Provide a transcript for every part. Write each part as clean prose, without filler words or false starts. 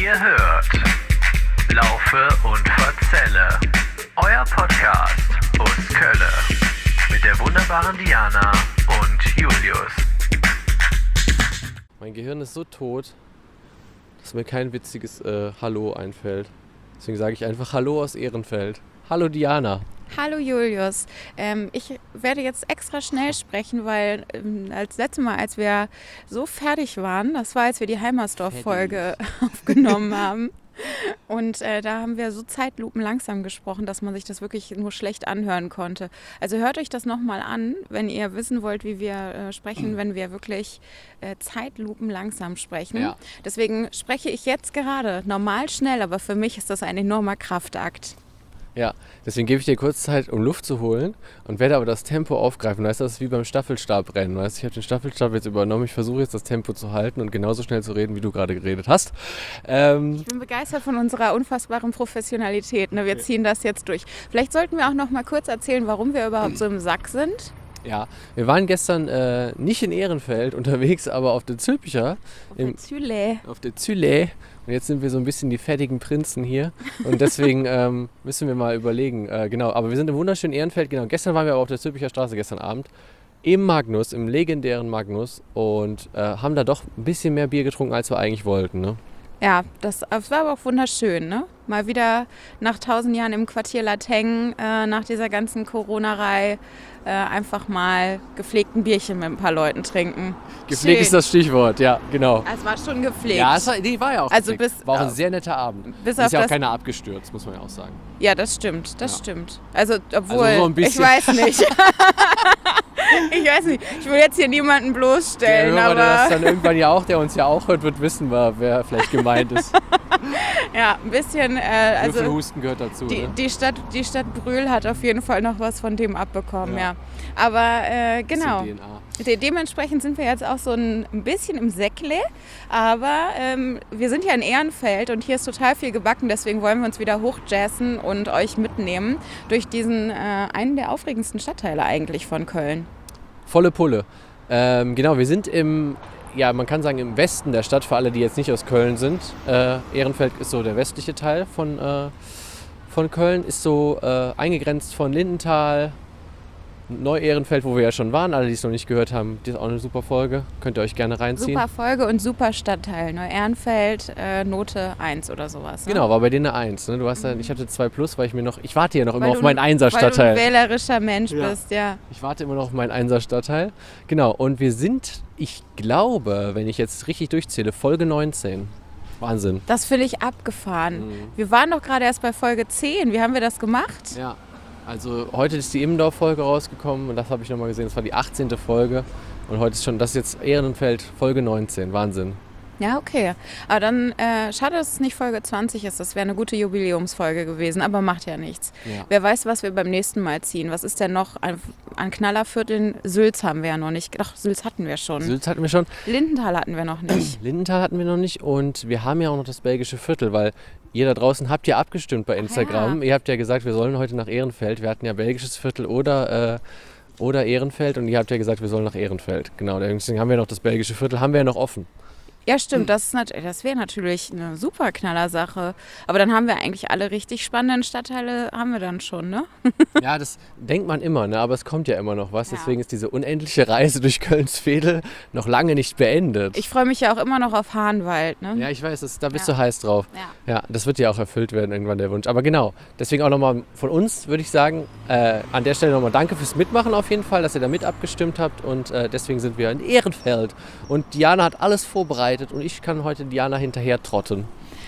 Ihr hört Laufe und Verzelle, euer Podcast aus Kölle mit der wunderbaren Diana und Julius. Mein Gehirn ist so tot, dass mir kein witziges Hallo einfällt. Deswegen sage ich einfach Hallo aus Ehrenfeld. Hallo Diana. Hallo Julius. Ich werde jetzt extra schnell sprechen, weil als letztes Mal, als wir so fertig waren, das war, als wir die Heimersdorf-Folge aufgenommen haben. Und da haben wir so Zeitlupen langsam gesprochen, dass man sich das wirklich nur schlecht anhören konnte. Also hört euch das nochmal an, wenn ihr wissen wollt, wie wir sprechen, wenn wir wirklich Zeitlupen langsam sprechen. Ja. Deswegen spreche ich jetzt gerade normal schnell, aber für mich ist das ein enormer Kraftakt. Ja, deswegen gebe ich dir kurz Zeit, um Luft zu holen und werde aber das Tempo aufgreifen. Weißt du, das ist wie beim Staffelstabrennen. Weißt du, ich habe den Staffelstab jetzt übernommen. Ich versuche jetzt das Tempo zu halten und genauso schnell zu reden, wie du gerade geredet hast. Ich bin begeistert von unserer unfassbaren Professionalität. Ne? Wir ziehen das jetzt durch. Vielleicht sollten wir auch noch mal kurz erzählen, warum wir überhaupt so im Sack sind. Ja, wir waren gestern nicht in Ehrenfeld unterwegs, aber auf der Zülpicher. Auf der Zülle. Und jetzt sind wir so ein bisschen die fettigen Prinzen hier. Und deswegen müssen wir mal überlegen. Genau, aber wir sind im wunderschönen Ehrenfeld. Genau, gestern waren wir aber auf der Zülpicher Straße, gestern Abend. Im Magnus, im legendären Magnus. Und haben da doch ein bisschen mehr Bier getrunken, als wir eigentlich wollten, ne? Ja, das war aber auch wunderschön, ne? Mal wieder nach 1000 Jahren im Quartier Lateng, nach dieser ganzen Corona-Reihe, einfach mal gepflegten Bierchen mit ein paar Leuten trinken. Gepflegt ist das Stichwort, ja, genau. Es war schon gepflegt. Ja, war ja auch also gepflegt. War auch ein sehr netter Abend. Ist ja auch keiner abgestürzt, muss man ja auch sagen. Ja, das stimmt. Also, obwohl, also so ein bisschen. Ich weiß nicht. Ich will jetzt hier niemanden bloßstellen, der Hörer, aber... der das dann irgendwann ja auch, der uns ja auch hört, wird wissen, wer vielleicht gemeint ist. Ja, ein bisschen... also Husten gehört dazu. Die Stadt Brühl hat auf jeden Fall noch was von dem abbekommen, ja. Aber genau. Dementsprechend sind wir jetzt auch so ein bisschen im Säckle, aber wir sind ja in Ehrenfeld und hier ist total viel gebacken, deswegen wollen wir uns wieder hochjazzen und euch mitnehmen durch diesen einen der aufregendsten Stadtteile eigentlich von Köln. Volle Pulle. Genau, wir sind man kann sagen im Westen der Stadt, für alle, die jetzt nicht aus Köln sind. Ehrenfeld ist so der westliche Teil von Köln, ist so eingegrenzt von Lindenthal, Neu-Ehrenfeld, wo wir ja schon waren. Alle, die es noch nicht gehört haben, die ist auch eine super Folge. Könnt ihr euch gerne reinziehen. Super Folge und super Stadtteil. Neu-Ehrenfeld, Note 1 oder sowas. Ne? Genau, war bei dir eine 1. Ne? Du hast ich hatte 2+, weil ich warte ja noch immer auf meinen 1er-Stadtteil. Weil du ein wählerischer Mensch bist, ja. Ich warte immer noch auf meinen 1er-Stadtteil. Genau, und wir sind, ich glaube, wenn ich jetzt richtig durchzähle, Folge 19. Wahnsinn. Das finde ich abgefahren. Wir waren doch gerade erst bei Folge 10. Wie haben wir das gemacht? Ja. Also heute ist die Immendorf-Folge rausgekommen und das habe ich nochmal gesehen. Das war die 18. Folge und heute ist das ist jetzt Ehrenfeld Folge 19. Wahnsinn. Ja, okay. Aber dann schade, dass es nicht Folge 20 ist. Das wäre eine gute Jubiläumsfolge gewesen, aber macht ja nichts. Ja. Wer weiß, was wir beim nächsten Mal ziehen. Was ist denn noch an Knallervierteln? Sülz haben wir ja noch nicht. Doch, Sülz hatten wir schon. Lindenthal hatten wir noch nicht. Und wir haben ja auch noch das belgische Viertel, weil ihr da draußen habt ja abgestimmt bei Instagram. Ja. Ihr habt ja gesagt, wir sollen heute nach Ehrenfeld. Wir hatten ja belgisches Viertel oder Ehrenfeld und ihr habt ja gesagt, wir sollen nach Ehrenfeld. Genau, deswegen haben wir noch das belgische Viertel, haben wir ja noch offen. Ja, stimmt, das wäre natürlich eine super Knallersache. Aber dann haben wir eigentlich alle richtig spannenden Stadtteile, haben wir dann schon, ne? Ja, das denkt man immer, ne? Aber es kommt ja immer noch was. Ja. Deswegen ist diese unendliche Reise durch Kölns Veedel noch lange nicht beendet. Ich freue mich ja auch immer noch auf Hahnwald, ne? Ja, ich weiß, da bist du heiß drauf. Ja, das wird ja auch erfüllt werden irgendwann, der Wunsch. Aber genau, deswegen auch nochmal von uns, würde ich sagen, an der Stelle nochmal danke fürs Mitmachen auf jeden Fall, dass ihr da mit abgestimmt habt. Und deswegen sind wir in Ehrenfeld. Und Diana hat alles vorbereitet. Und ich kann heute Diana hinterher trotten.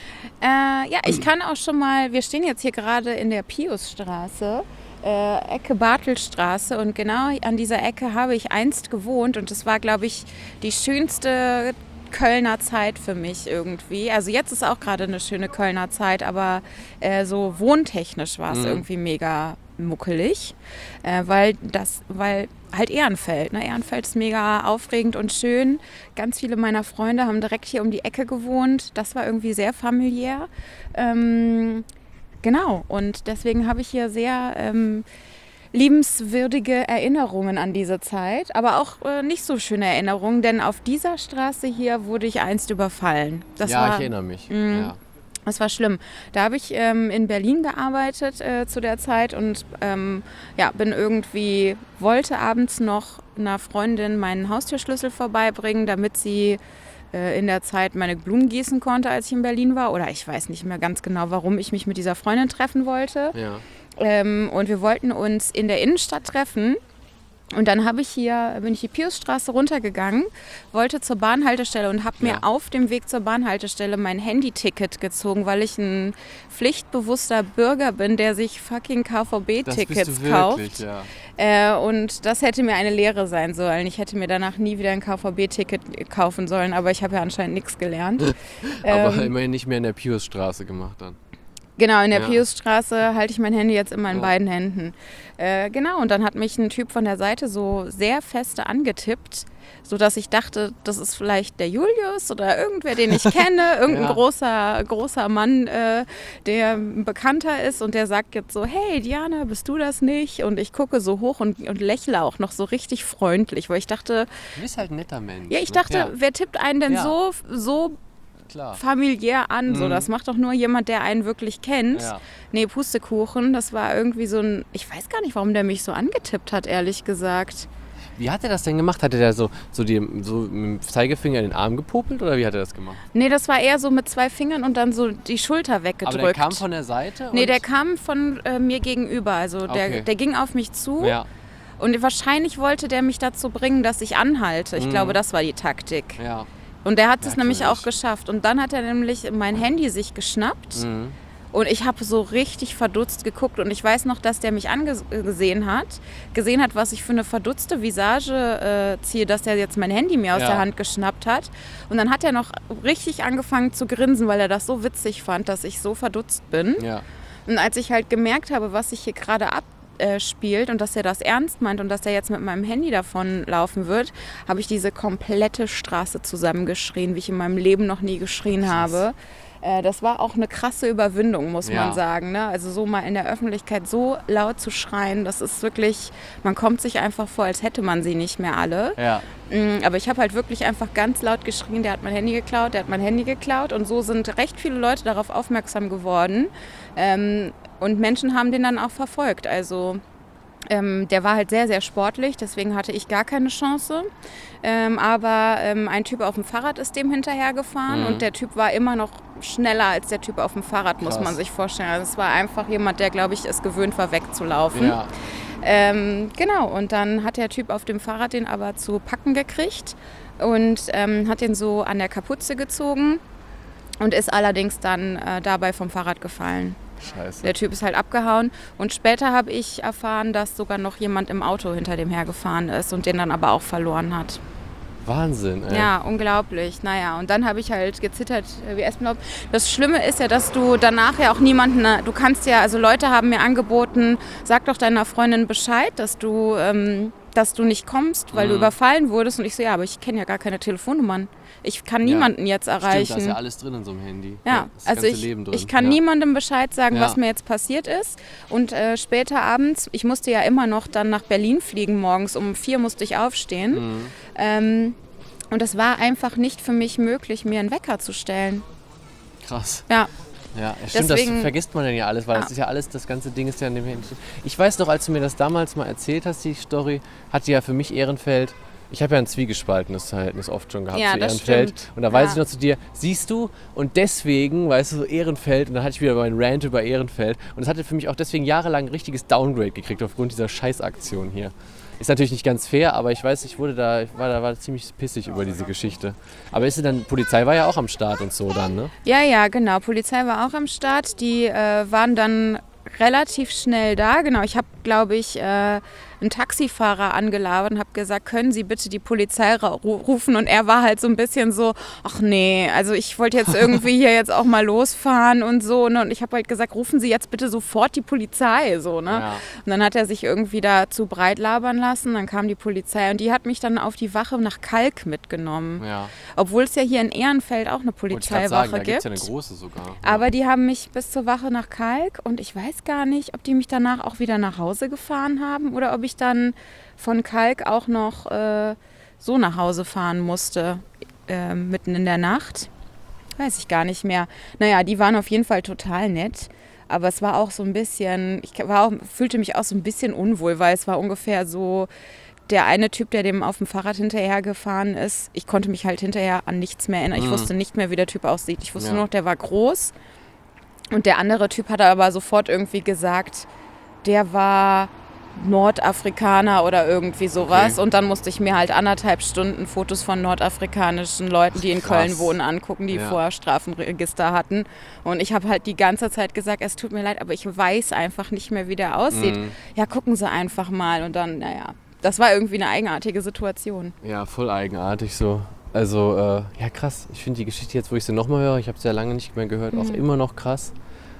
Ja, ich kann auch schon mal, wir stehen jetzt hier gerade in der Piusstraße, Ecke Bartelstraße und genau an dieser Ecke habe ich einst gewohnt und das war, glaube ich, die schönste Kölner Zeit für mich irgendwie. Also jetzt ist auch gerade eine schöne Kölner Zeit, aber so wohntechnisch war es irgendwie mega muckelig, weil halt Ehrenfeld, ne? Ehrenfeld ist mega aufregend und schön. Ganz viele meiner Freunde haben direkt hier um die Ecke gewohnt. Das war irgendwie sehr familiär. Genau, und deswegen habe ich hier sehr liebenswürdige Erinnerungen an diese Zeit, aber auch nicht so schöne Erinnerungen, denn auf dieser Straße hier wurde ich einst überfallen. Ich erinnere mich. Ja. Das war schlimm. Da habe ich in Berlin gearbeitet zu der Zeit und wollte abends noch einer Freundin meinen Haustürschlüssel vorbeibringen, damit sie in der Zeit meine Blumen gießen konnte, als ich in Berlin war. Oder ich weiß nicht mehr ganz genau, warum ich mich mit dieser Freundin treffen wollte. Ja. Und wir wollten uns in der Innenstadt treffen. Und dann bin ich die Piusstraße runtergegangen, wollte zur Bahnhaltestelle und habe mir auf dem Weg zur Bahnhaltestelle mein Handyticket gezogen, weil ich ein pflichtbewusster Bürger bin, der sich fucking KVB-Tickets kauft. Ja. Und das hätte mir eine Lehre sein sollen. Ich hätte mir danach nie wieder ein KVB-Ticket kaufen sollen, aber ich habe ja anscheinend nichts gelernt. Aber immerhin nicht mehr in der Piusstraße gemacht dann. Genau, in der Piusstraße halte ich mein Handy jetzt immer in beiden Händen. Genau, und dann hat mich ein Typ von der Seite so sehr feste angetippt, sodass ich dachte, das ist vielleicht der Julius oder irgendwer, den ich kenne, irgendein großer Mann, der bekannter ist und der sagt jetzt so, hey Diana, bist du das nicht? Und ich gucke so hoch und lächle auch noch so richtig freundlich, weil ich dachte... Du bist halt ein netter Mensch. Ja, ich dachte, wer tippt einen denn so klar familiär an? So, das macht doch nur jemand, der einen wirklich kennt. Ja. Nee, Pustekuchen, das war irgendwie so ein... Ich weiß gar nicht, warum der mich so angetippt hat, ehrlich gesagt. Wie hat er das denn gemacht? Hat er da so mit dem Zeigefinger in den Arm gepopelt oder wie hat er das gemacht? Nee, das war eher so mit 2 Fingern und dann so die Schulter weggedrückt. Aber der kam von der Seite? Nee, der kam von mir gegenüber. Also der ging auf mich zu. Ja. Und wahrscheinlich wollte der mich dazu bringen, dass ich anhalte. Ich glaube, das war die Taktik. Ja. Und der hat es nämlich auch geschafft. Und dann hat er nämlich mein Handy sich geschnappt. Mhm. Und ich habe so richtig verdutzt geguckt. Und ich weiß noch, dass der mich gesehen hat, was ich für eine verdutzte Visage ziehe, dass der jetzt mein Handy mir aus der Hand geschnappt hat. Und dann hat er noch richtig angefangen zu grinsen, weil er das so witzig fand, dass ich so verdutzt bin. Ja. Und als ich halt gemerkt habe, was sich hier gerade abspielt und dass er das ernst meint und dass er jetzt mit meinem Handy davon laufen wird, habe ich diese komplette Straße zusammengeschrien, wie ich in meinem Leben noch nie geschrien habe. Das war auch eine krasse Überwindung, muss man sagen. Ne? Also so mal in der Öffentlichkeit so laut zu schreien, das ist wirklich, man kommt sich einfach vor, als hätte man sie nicht mehr alle. Ja. Aber ich habe halt wirklich einfach ganz laut geschrien, der hat mein Handy geklaut, und so sind recht viele Leute darauf aufmerksam geworden. Und Menschen haben den dann auch verfolgt. Also der war halt sehr, sehr sportlich, deswegen hatte ich gar keine Chance. Aber ein Typ auf dem Fahrrad ist dem hinterhergefahren und der Typ war immer noch schneller als der Typ auf dem Fahrrad, muss man sich vorstellen. Also es war einfach jemand, der, glaube ich, es gewöhnt war, wegzulaufen. Ja. Genau, und dann hat der Typ auf dem Fahrrad den aber zu packen gekriegt und hat den so an der Kapuze gezogen und ist allerdings dann dabei vom Fahrrad gefallen. Scheiße. Der Typ ist halt abgehauen und später habe ich erfahren, dass sogar noch jemand im Auto hinter dem hergefahren ist und den dann aber auch verloren hat. Wahnsinn, ey. Ja, unglaublich. Naja, und dann habe ich halt gezittert wie Espenlaub. Das Schlimme ist ja, dass du danach ja auch niemanden, du kannst ja, also Leute haben mir angeboten, sag doch deiner Freundin Bescheid, dass du nicht kommst, weil du überfallen wurdest. Und ich so, ja, aber ich kenne ja gar keine Telefonnummern. Ich kann niemanden jetzt erreichen. Stimmt, da ist ja alles drin in so einem Handy. Ja, das also ganze Leben drin. Ich kann niemandem Bescheid sagen, was mir jetzt passiert ist. Und später abends, ich musste ja immer noch dann nach Berlin fliegen morgens, um 4 musste ich aufstehen. Und es war einfach nicht für mich möglich, mir einen Wecker zu stellen. Krass. Ja. Ja, stimmt, deswegen, das vergisst man dann ja alles, weil das ist ja alles, das ganze Ding ist ja in dem Handy. Ich weiß noch, als du mir das damals mal erzählt hast, die Story, hatte ja für mich Ehrenfeld. Ich habe ja ein zwiegespaltenes Verhältnis oft schon gehabt zu Ehrenfeld. Stimmt. Und da weiß ich noch zu dir, siehst du, und deswegen, weißt du, so Ehrenfeld, und dann hatte ich wieder meinen Rant über Ehrenfeld. Und es hatte für mich auch deswegen jahrelang ein richtiges Downgrade gekriegt aufgrund dieser Scheißaktion hier. Ist natürlich nicht ganz fair, aber ich weiß, ich war da ziemlich pissig über diese Geschichte. Aber Polizei war ja auch am Start und so dann, ne? Ja, genau. Polizei war auch am Start. Die waren dann relativ schnell da. Genau, ich habe, glaube ich, einen Taxifahrer angelabert und habe gesagt, können Sie bitte die Polizei rufen? Und er war halt so ein bisschen so, ach nee, also ich wollte jetzt irgendwie hier jetzt auch mal losfahren und so. Ne? Und ich habe halt gesagt, rufen Sie jetzt bitte sofort die Polizei. So, ne? Ja. Und dann hat er sich irgendwie dazu breit labern lassen. Dann kam die Polizei und die hat mich dann auf die Wache nach Kalk mitgenommen. Ja. Obwohl es ja hier in Ehrenfeld auch eine Polizeiwache gibt. Da gibt es ja eine große sogar. Aber die haben mich bis zur Wache nach Kalk und ich weiß gar nicht, ob die mich danach auch wieder nach Hause gefahren haben oder ob ich dann von Kalk auch noch so nach Hause fahren musste, mitten in der Nacht. weiß ich gar nicht mehr. Naja, die waren auf jeden Fall total nett. Aber es war auch so ein bisschen, fühlte mich auch so ein bisschen unwohl, weil es war ungefähr so, der eine Typ, der dem auf dem Fahrrad hinterher gefahren ist, ich konnte mich halt hinterher an nichts mehr erinnern. Ich wusste nicht mehr, wie der Typ aussieht. Ich wusste nur noch, der war groß. Und der andere Typ hat aber sofort irgendwie gesagt, der war Nordafrikaner oder irgendwie sowas. Okay. Und dann musste ich mir halt 1,5 Stunden Fotos von nordafrikanischen Leuten, die in Köln wohnen, angucken, die vorher Strafenregister hatten. Und ich habe halt die ganze Zeit gesagt, es tut mir leid, aber ich weiß einfach nicht mehr, wie der aussieht. Ja, gucken Sie einfach mal. Und dann, das war irgendwie eine eigenartige Situation. Ja, voll eigenartig so. Also, krass. Ich finde die Geschichte jetzt, wo ich sie nochmal höre, ich habe sie ja lange nicht mehr gehört, auch immer noch krass.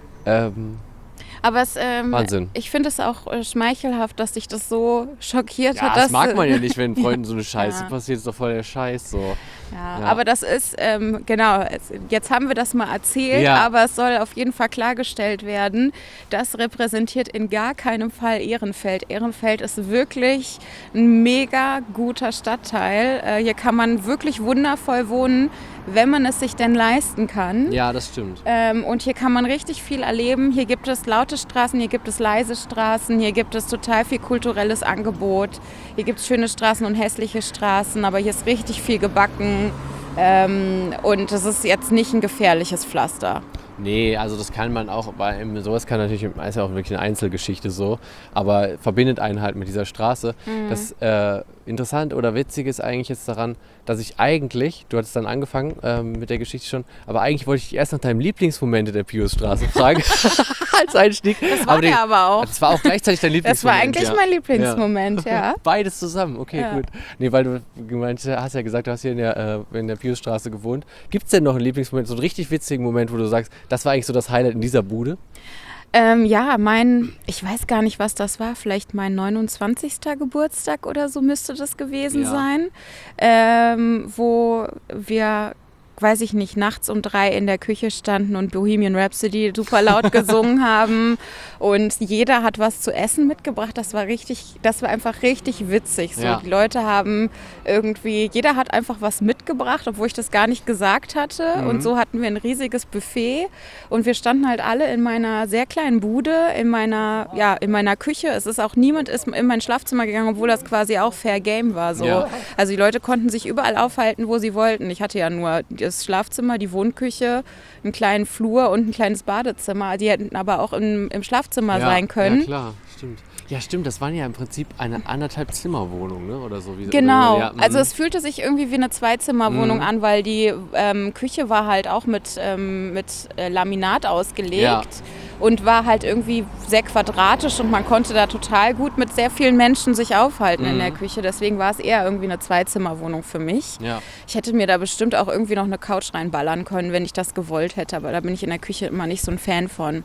Aber Wahnsinn. Ich finde es auch schmeichelhaft, dass dich das so schockiert hat. Das mag man ja nicht, wenn Freunden so eine Scheiße passiert. Ist doch voll der Scheiß so. Ja, aber das ist, jetzt haben wir das mal erzählt, aber es soll auf jeden Fall klargestellt werden, das repräsentiert in gar keinem Fall Ehrenfeld. Ehrenfeld ist wirklich ein mega guter Stadtteil. Hier kann man wirklich wundervoll wohnen, wenn man es sich denn leisten kann. Ja, das stimmt. Und hier kann man richtig viel erleben. Hier gibt es laute Straßen, hier gibt es leise Straßen, hier gibt es total viel kulturelles Angebot. Hier gibt es schöne Straßen und hässliche Straßen, aber hier ist richtig viel gebacken. Und es ist jetzt nicht ein gefährliches Pflaster. Nee, also das kann man auch, weil sowas kann natürlich, ist ja auch wirklich eine Einzelgeschichte so, aber verbindet einen halt mit dieser Straße. Das Interessante oder Witzige ist eigentlich jetzt daran, dass ich eigentlich, du hattest dann angefangen mit der Geschichte schon, aber eigentlich wollte ich dich erst nach deinem Lieblingsmoment in der Piusstraße fragen, als Einstieg. Das war aber auch. Das war auch gleichzeitig dein Lieblingsmoment. Das war eigentlich mein Lieblingsmoment, ja. Beides zusammen, okay, gut. Nee, weil du hast ja gesagt, du hast hier in der Piusstraße gewohnt. Gibt es denn noch einen Lieblingsmoment, so einen richtig witzigen Moment, wo du sagst, das war eigentlich so das Highlight in dieser Bude? Ich weiß gar nicht, was das war, vielleicht mein 29. Geburtstag oder so müsste das gewesen sein, wo wir, weiß ich nicht, nachts um 3 in der Küche standen und Bohemian Rhapsody super laut gesungen haben und jeder hat was zu essen mitgebracht. Das war einfach richtig witzig. So, die Leute haben jeder hat einfach was mitgebracht, obwohl ich das gar nicht gesagt hatte. Und so hatten wir ein riesiges Buffet und wir standen halt alle in meiner sehr kleinen Bude, in meiner Küche. Es ist auch niemand in mein Schlafzimmer gegangen, obwohl das quasi auch Fair Game war. So. Ja. Also die Leute konnten sich überall aufhalten, wo sie wollten. Ich hatte ja nur das Schlafzimmer, die Wohnküche, einen kleinen Flur und ein kleines Badezimmer. Die hätten aber auch im Schlafzimmer sein können. Ja, klar, stimmt. Ja, stimmt, das war ja im Prinzip eine 1,5-Zimmer-Wohnung, ne? Oder so. Genau, also es fühlte sich irgendwie wie eine 2-Zimmer-Wohnung an, weil die Küche war halt auch mit Laminat ausgelegt und war halt irgendwie sehr quadratisch und man konnte da total gut mit sehr vielen Menschen sich aufhalten in der Küche. Deswegen war es eher irgendwie eine 2-Zimmer-Wohnung für mich. Ja. Ich hätte mir da bestimmt auch irgendwie noch eine Couch reinballern können, wenn ich das gewollt hätte, aber da bin ich in der Küche immer nicht so ein Fan von.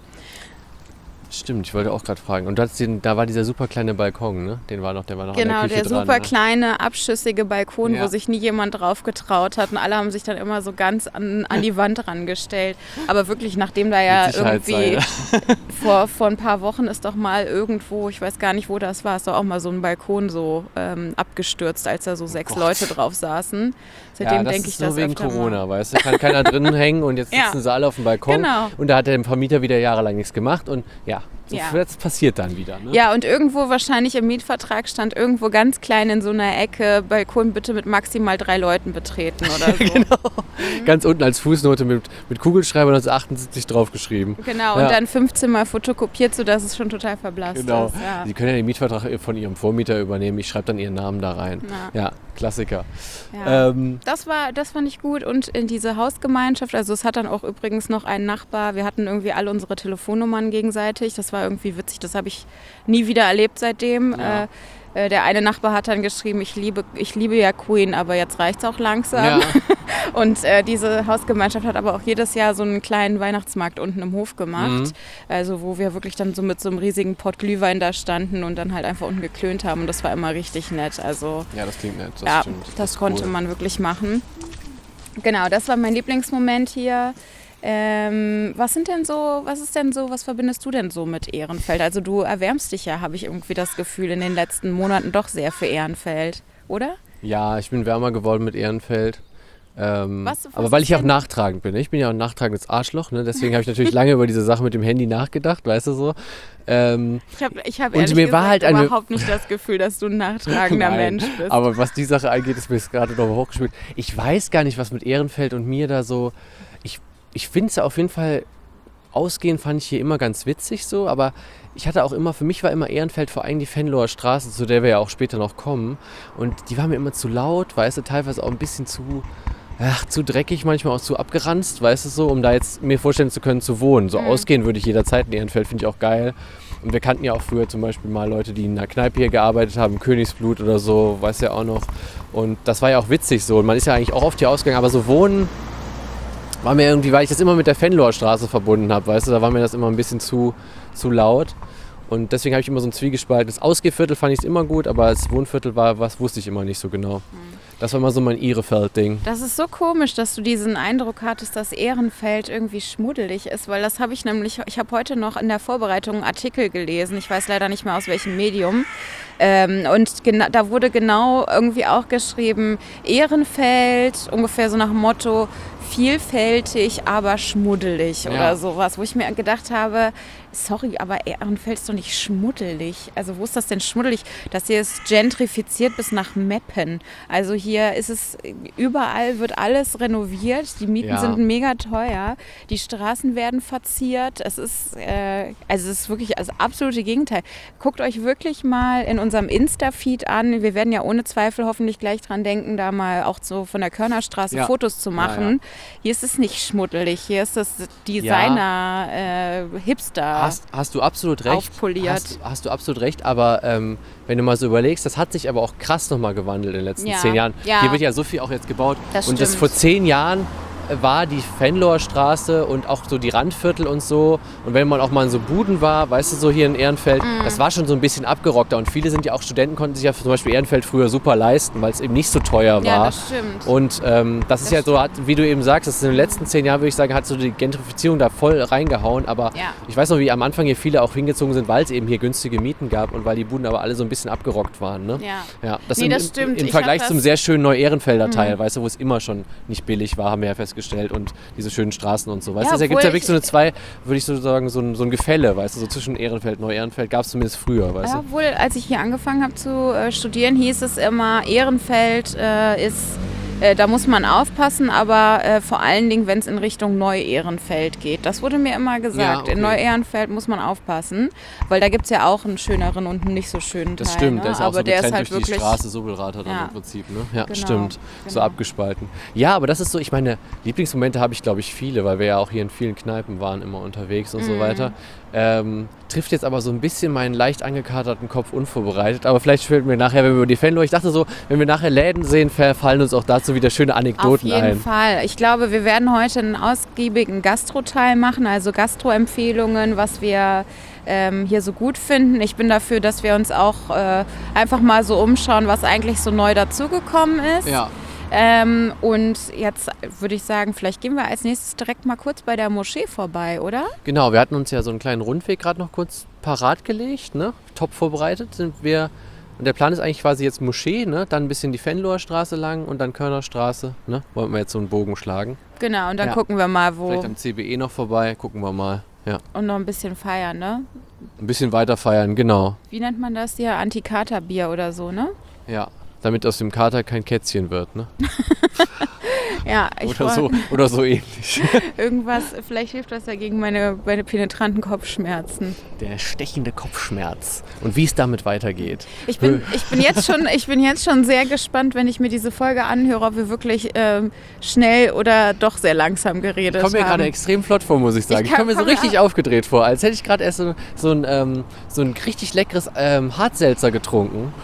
Stimmt, ich wollte auch gerade fragen. Und da war dieser super kleine Balkon, ne? Der war noch genau, an der Küche dran. Genau, der super kleine, abschüssige Balkon, wo sich nie jemand drauf getraut hat. Und alle haben sich dann immer so ganz an die Wand rangestellt. Aber wirklich, nachdem da ja irgendwie vor ein paar Wochen ist doch mal irgendwo, ich weiß gar nicht, wo das war, ist doch auch mal so ein Balkon so abgestürzt, als da so 6 Leute drauf saßen. Seitdem denke ich das wegen Corona, weißt du, kann keiner drinnen hängen und jetzt sitzen sie alle auf dem Balkon. Genau. Und da hat der Vermieter wieder jahrelang nichts gemacht und das passiert dann wieder. Ne? Ja, und irgendwo wahrscheinlich im Mietvertrag stand irgendwo ganz klein in so einer Ecke, Balkon bitte mit maximal 3 Leuten betreten oder so. Genau. Ganz unten als Fußnote mit Kugelschreiber 1978 draufgeschrieben. Genau, und dann 15 Mal fotokopiert, sodass es schon total verblasst ist. Ja. Sie können ja den Mietvertrag von Ihrem Vormieter übernehmen. Ich schreibe dann Ihren Namen da rein. Ja, Klassiker. Ja. Das fand ich gut und in diese Hausgemeinschaft, also es hat dann auch übrigens noch einen Nachbar, wir hatten irgendwie alle unsere Telefonnummern gegenseitig, das war irgendwie witzig, das habe ich nie wieder erlebt seitdem. Ja. Der eine Nachbar hat dann geschrieben, ich liebe ja Queen, aber jetzt reicht's auch langsam. Ja. Und diese Hausgemeinschaft hat aber auch jedes Jahr so einen kleinen Weihnachtsmarkt unten im Hof gemacht. Also wo wir wirklich dann so mit so einem riesigen Pott Glühwein da standen und dann halt einfach unten geklönt haben. Und das war immer richtig nett. Also, ja, das klingt nett, das stimmt. Das konnte man wirklich machen. Genau, das war mein Lieblingsmoment hier. Was verbindest du denn so mit Ehrenfeld? Also du erwärmst dich ja, habe ich irgendwie das Gefühl, in den letzten Monaten doch sehr für Ehrenfeld, oder? Ja, ich bin wärmer geworden mit Ehrenfeld. Aber weil ich auch nachtragend bin. Ich bin ja auch ein nachtragendes Arschloch, ne? Deswegen habe ich natürlich lange über diese Sache mit dem Handy nachgedacht, weißt du so. Ich habe ehrlich gesagt überhaupt nicht das Gefühl, dass du ein nachtragender Mensch bist. Aber was die Sache angeht, ist mir jetzt gerade noch hochgespielt. Ich weiß gar nicht, was mit Ehrenfeld und mir da so... Ich finde es auf jeden Fall... Ausgehen fand ich hier immer ganz witzig so, aber ich hatte auch immer, für mich war immer Ehrenfeld vor allem die Venloer Straße, zu der wir ja auch später noch kommen. Und die war mir immer zu laut, weißt du, teilweise auch ein bisschen zu dreckig, manchmal auch zu abgeranzt, weißt du so, um da jetzt mir vorstellen zu können, zu wohnen. So ausgehen würde ich jederzeit in Ehrenfeld, finde ich auch geil. Und wir kannten ja auch früher zum Beispiel mal Leute, die in einer Kneipe hier gearbeitet haben, Königsblut oder so, weißt du ja auch noch. Und das war ja auch witzig so. Und man ist ja eigentlich auch oft hier ausgegangen, aber so wohnen war mir irgendwie, weil ich das immer mit der Venloer Straße verbunden habe, weißt du, da war mir das immer ein bisschen zu laut. Und deswegen habe ich immer so ein zwiegespaltenes Ausgehviertel, fand ich es immer gut, aber das Wohnviertel war, was wusste ich immer nicht so genau. Das war immer so mein Ihrefeld-Ding. Das ist so komisch, dass du diesen Eindruck hattest, dass Ehrenfeld irgendwie schmuddelig ist, weil das habe ich nämlich, ich habe heute noch in der Vorbereitung einen Artikel gelesen, ich weiß leider nicht mehr aus welchem Medium, und da wurde genau irgendwie auch geschrieben, Ehrenfeld, ungefähr so nach dem Motto, vielfältig, aber schmuddelig oder sowas, wo ich mir gedacht habe, sorry, aber Ehrenfeld ist doch nicht schmuddelig. Also wo ist das denn schmuddelig? Das hier ist gentrifiziert bis nach Meppen. Also hier ist es, überall wird alles renoviert, die Mieten sind mega teuer, die Straßen werden verziert. Es ist wirklich das absolute Gegenteil. Guckt euch wirklich mal in unserem Insta-Feed an. Wir werden ja ohne Zweifel hoffentlich gleich dran denken, da mal auch so von der Körnerstraße Fotos zu machen. Ja. Hier ist es nicht schmuddelig, hier ist das Designer-Hipster. Hast du absolut recht. Aufpoliert. Hast du absolut recht, aber wenn du mal so überlegst, das hat sich aber auch krass nochmal gewandelt in den letzten 10 Jahren. Ja. Hier wird ja so viel auch jetzt gebaut. Das und das vor 10 Jahren war die Venloer Straße und auch so die Randviertel und so. Und wenn man auch mal in so Buden war, weißt du, so hier in Ehrenfeld, das war schon so ein bisschen abgerockter. Und viele sind ja auch Studenten, konnten sich ja zum Beispiel Ehrenfeld früher super leisten, weil es eben nicht so teuer war. Ja, das stimmt. Und das ist ja so, wie du eben sagst, das ist in den letzten 10 Jahren, würde ich sagen, hat so die Gentrifizierung da voll reingehauen. Aber ich weiß noch, wie am Anfang hier viele auch hingezogen sind, weil es eben hier günstige Mieten gab und weil die Buden aber alle so ein bisschen abgerockt waren. Ne? Ja. Das stimmt. Im Vergleich zum sehr schönen Neu-Ehrenfelder Teil, weißt du, wo es immer schon nicht billig war, haben wir ja festgestellt. Und diese schönen Straßen und so. Weißt du, da gibt es ja wirklich so würde ich so sagen, so ein Gefälle, weißt du, so zwischen Ehrenfeld, Neu-Ehrenfeld gab es zumindest früher, weißt du? Obwohl, als ich hier angefangen habe zu studieren, hieß es immer, Ehrenfeld da muss man aufpassen, aber vor allen Dingen, wenn es in Richtung Neu-Ehrenfeld geht. Das wurde mir immer gesagt. Ja, okay. In Neu-Ehrenfeld muss man aufpassen, weil da gibt es ja auch einen schöneren und einen nicht so schönen Teil. Das stimmt, ne? der ist auch aber so getrennt halt durch die Straße, Sobelrather dann im Prinzip. Ne? Ja, genau, stimmt. Genau. So abgespalten. Ja, aber das ist so, ich meine, Lieblingsmomente habe ich, glaube ich, viele, weil wir ja auch hier in vielen Kneipen waren, immer unterwegs und so weiter. Trifft jetzt aber so ein bisschen meinen leicht angekaterten Kopf unvorbereitet. Aber vielleicht fällt mir nachher, wenn wir über die Venloer, ich dachte so, wenn wir nachher Läden sehen, fallen uns auch dazu wieder schöne Anekdoten ein. Auf jeden Fall. Ich glaube, wir werden heute einen ausgiebigen Gastro-Teil machen, also Gastro-Empfehlungen, was wir hier so gut finden. Ich bin dafür, dass wir uns auch einfach mal so umschauen, was eigentlich so neu dazugekommen ist. Ja. Und jetzt würde ich sagen, vielleicht gehen wir als nächstes direkt mal kurz bei der Moschee vorbei, oder? Genau, wir hatten uns ja so einen kleinen Rundweg gerade noch kurz parat gelegt, ne? Top vorbereitet sind wir. Und der Plan ist eigentlich quasi jetzt Moschee, ne? Dann ein bisschen die Venloer Straße lang und dann Körnerstraße, ne? Wollten wir jetzt so einen Bogen schlagen. Genau, und dann gucken wir mal, wo... Vielleicht am CBE noch vorbei, gucken wir mal. Ja. Und noch ein bisschen feiern, ne? Ein bisschen weiter feiern, genau. Wie nennt man das hier? Antikaterbier oder so, ne? Ja. Damit aus dem Kater kein Kätzchen wird, ne? Ja, oder so ähnlich. Irgendwas, vielleicht hilft das ja gegen meine penetranten Kopfschmerzen. Der stechende Kopfschmerz. Und wie es damit weitergeht. Ich bin jetzt schon sehr gespannt, wenn ich mir diese Folge anhöre, ob wir wirklich schnell oder doch sehr langsam geredet haben. Ich komme mir gerade extrem flott vor, muss ich sagen. Ich komme mir so richtig aufgedreht vor, als hätte ich gerade erst so ein richtig leckeres Hartselzer getrunken.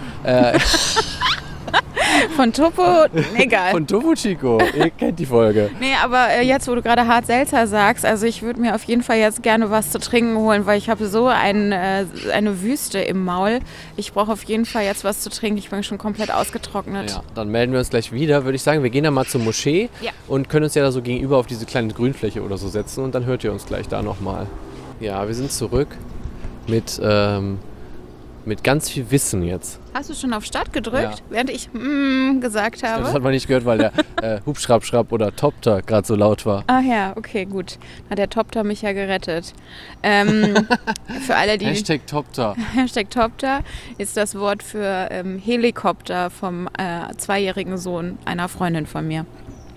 Von Topo, egal. Von Topo Chico, ihr kennt die Folge. Nee, aber jetzt, wo du gerade Hartselzer sagst, also ich würde mir auf jeden Fall jetzt gerne was zu trinken holen, weil ich habe so eine Wüste im Maul. Ich brauche auf jeden Fall jetzt was zu trinken, ich bin schon komplett ausgetrocknet. Ja, dann melden wir uns gleich wieder, würde ich sagen. Wir gehen dann mal zur Moschee und können uns ja da so gegenüber auf diese kleine Grünfläche oder so setzen und dann hört ihr uns gleich da nochmal. Ja, wir sind zurück mit ganz viel Wissen jetzt. Hast du schon auf Start gedrückt, Ja. während ich gesagt habe? Das hat man nicht gehört, weil der Hubschrapp oder Topter gerade so laut war. Ach ja, okay, gut. Hat der Topter mich ja gerettet. Für alle, die... Hashtag Topter. Hashtag Topter ist das Wort für Helikopter vom 2-jährigen Sohn einer Freundin von mir.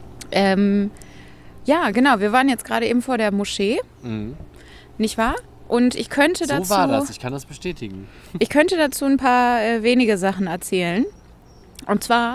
Ja, genau. Wir waren jetzt gerade eben vor der Moschee, nicht wahr? Und ich könnte dazu... So war das, ich kann das bestätigen. Ich könnte dazu ein paar wenige Sachen erzählen. Und zwar,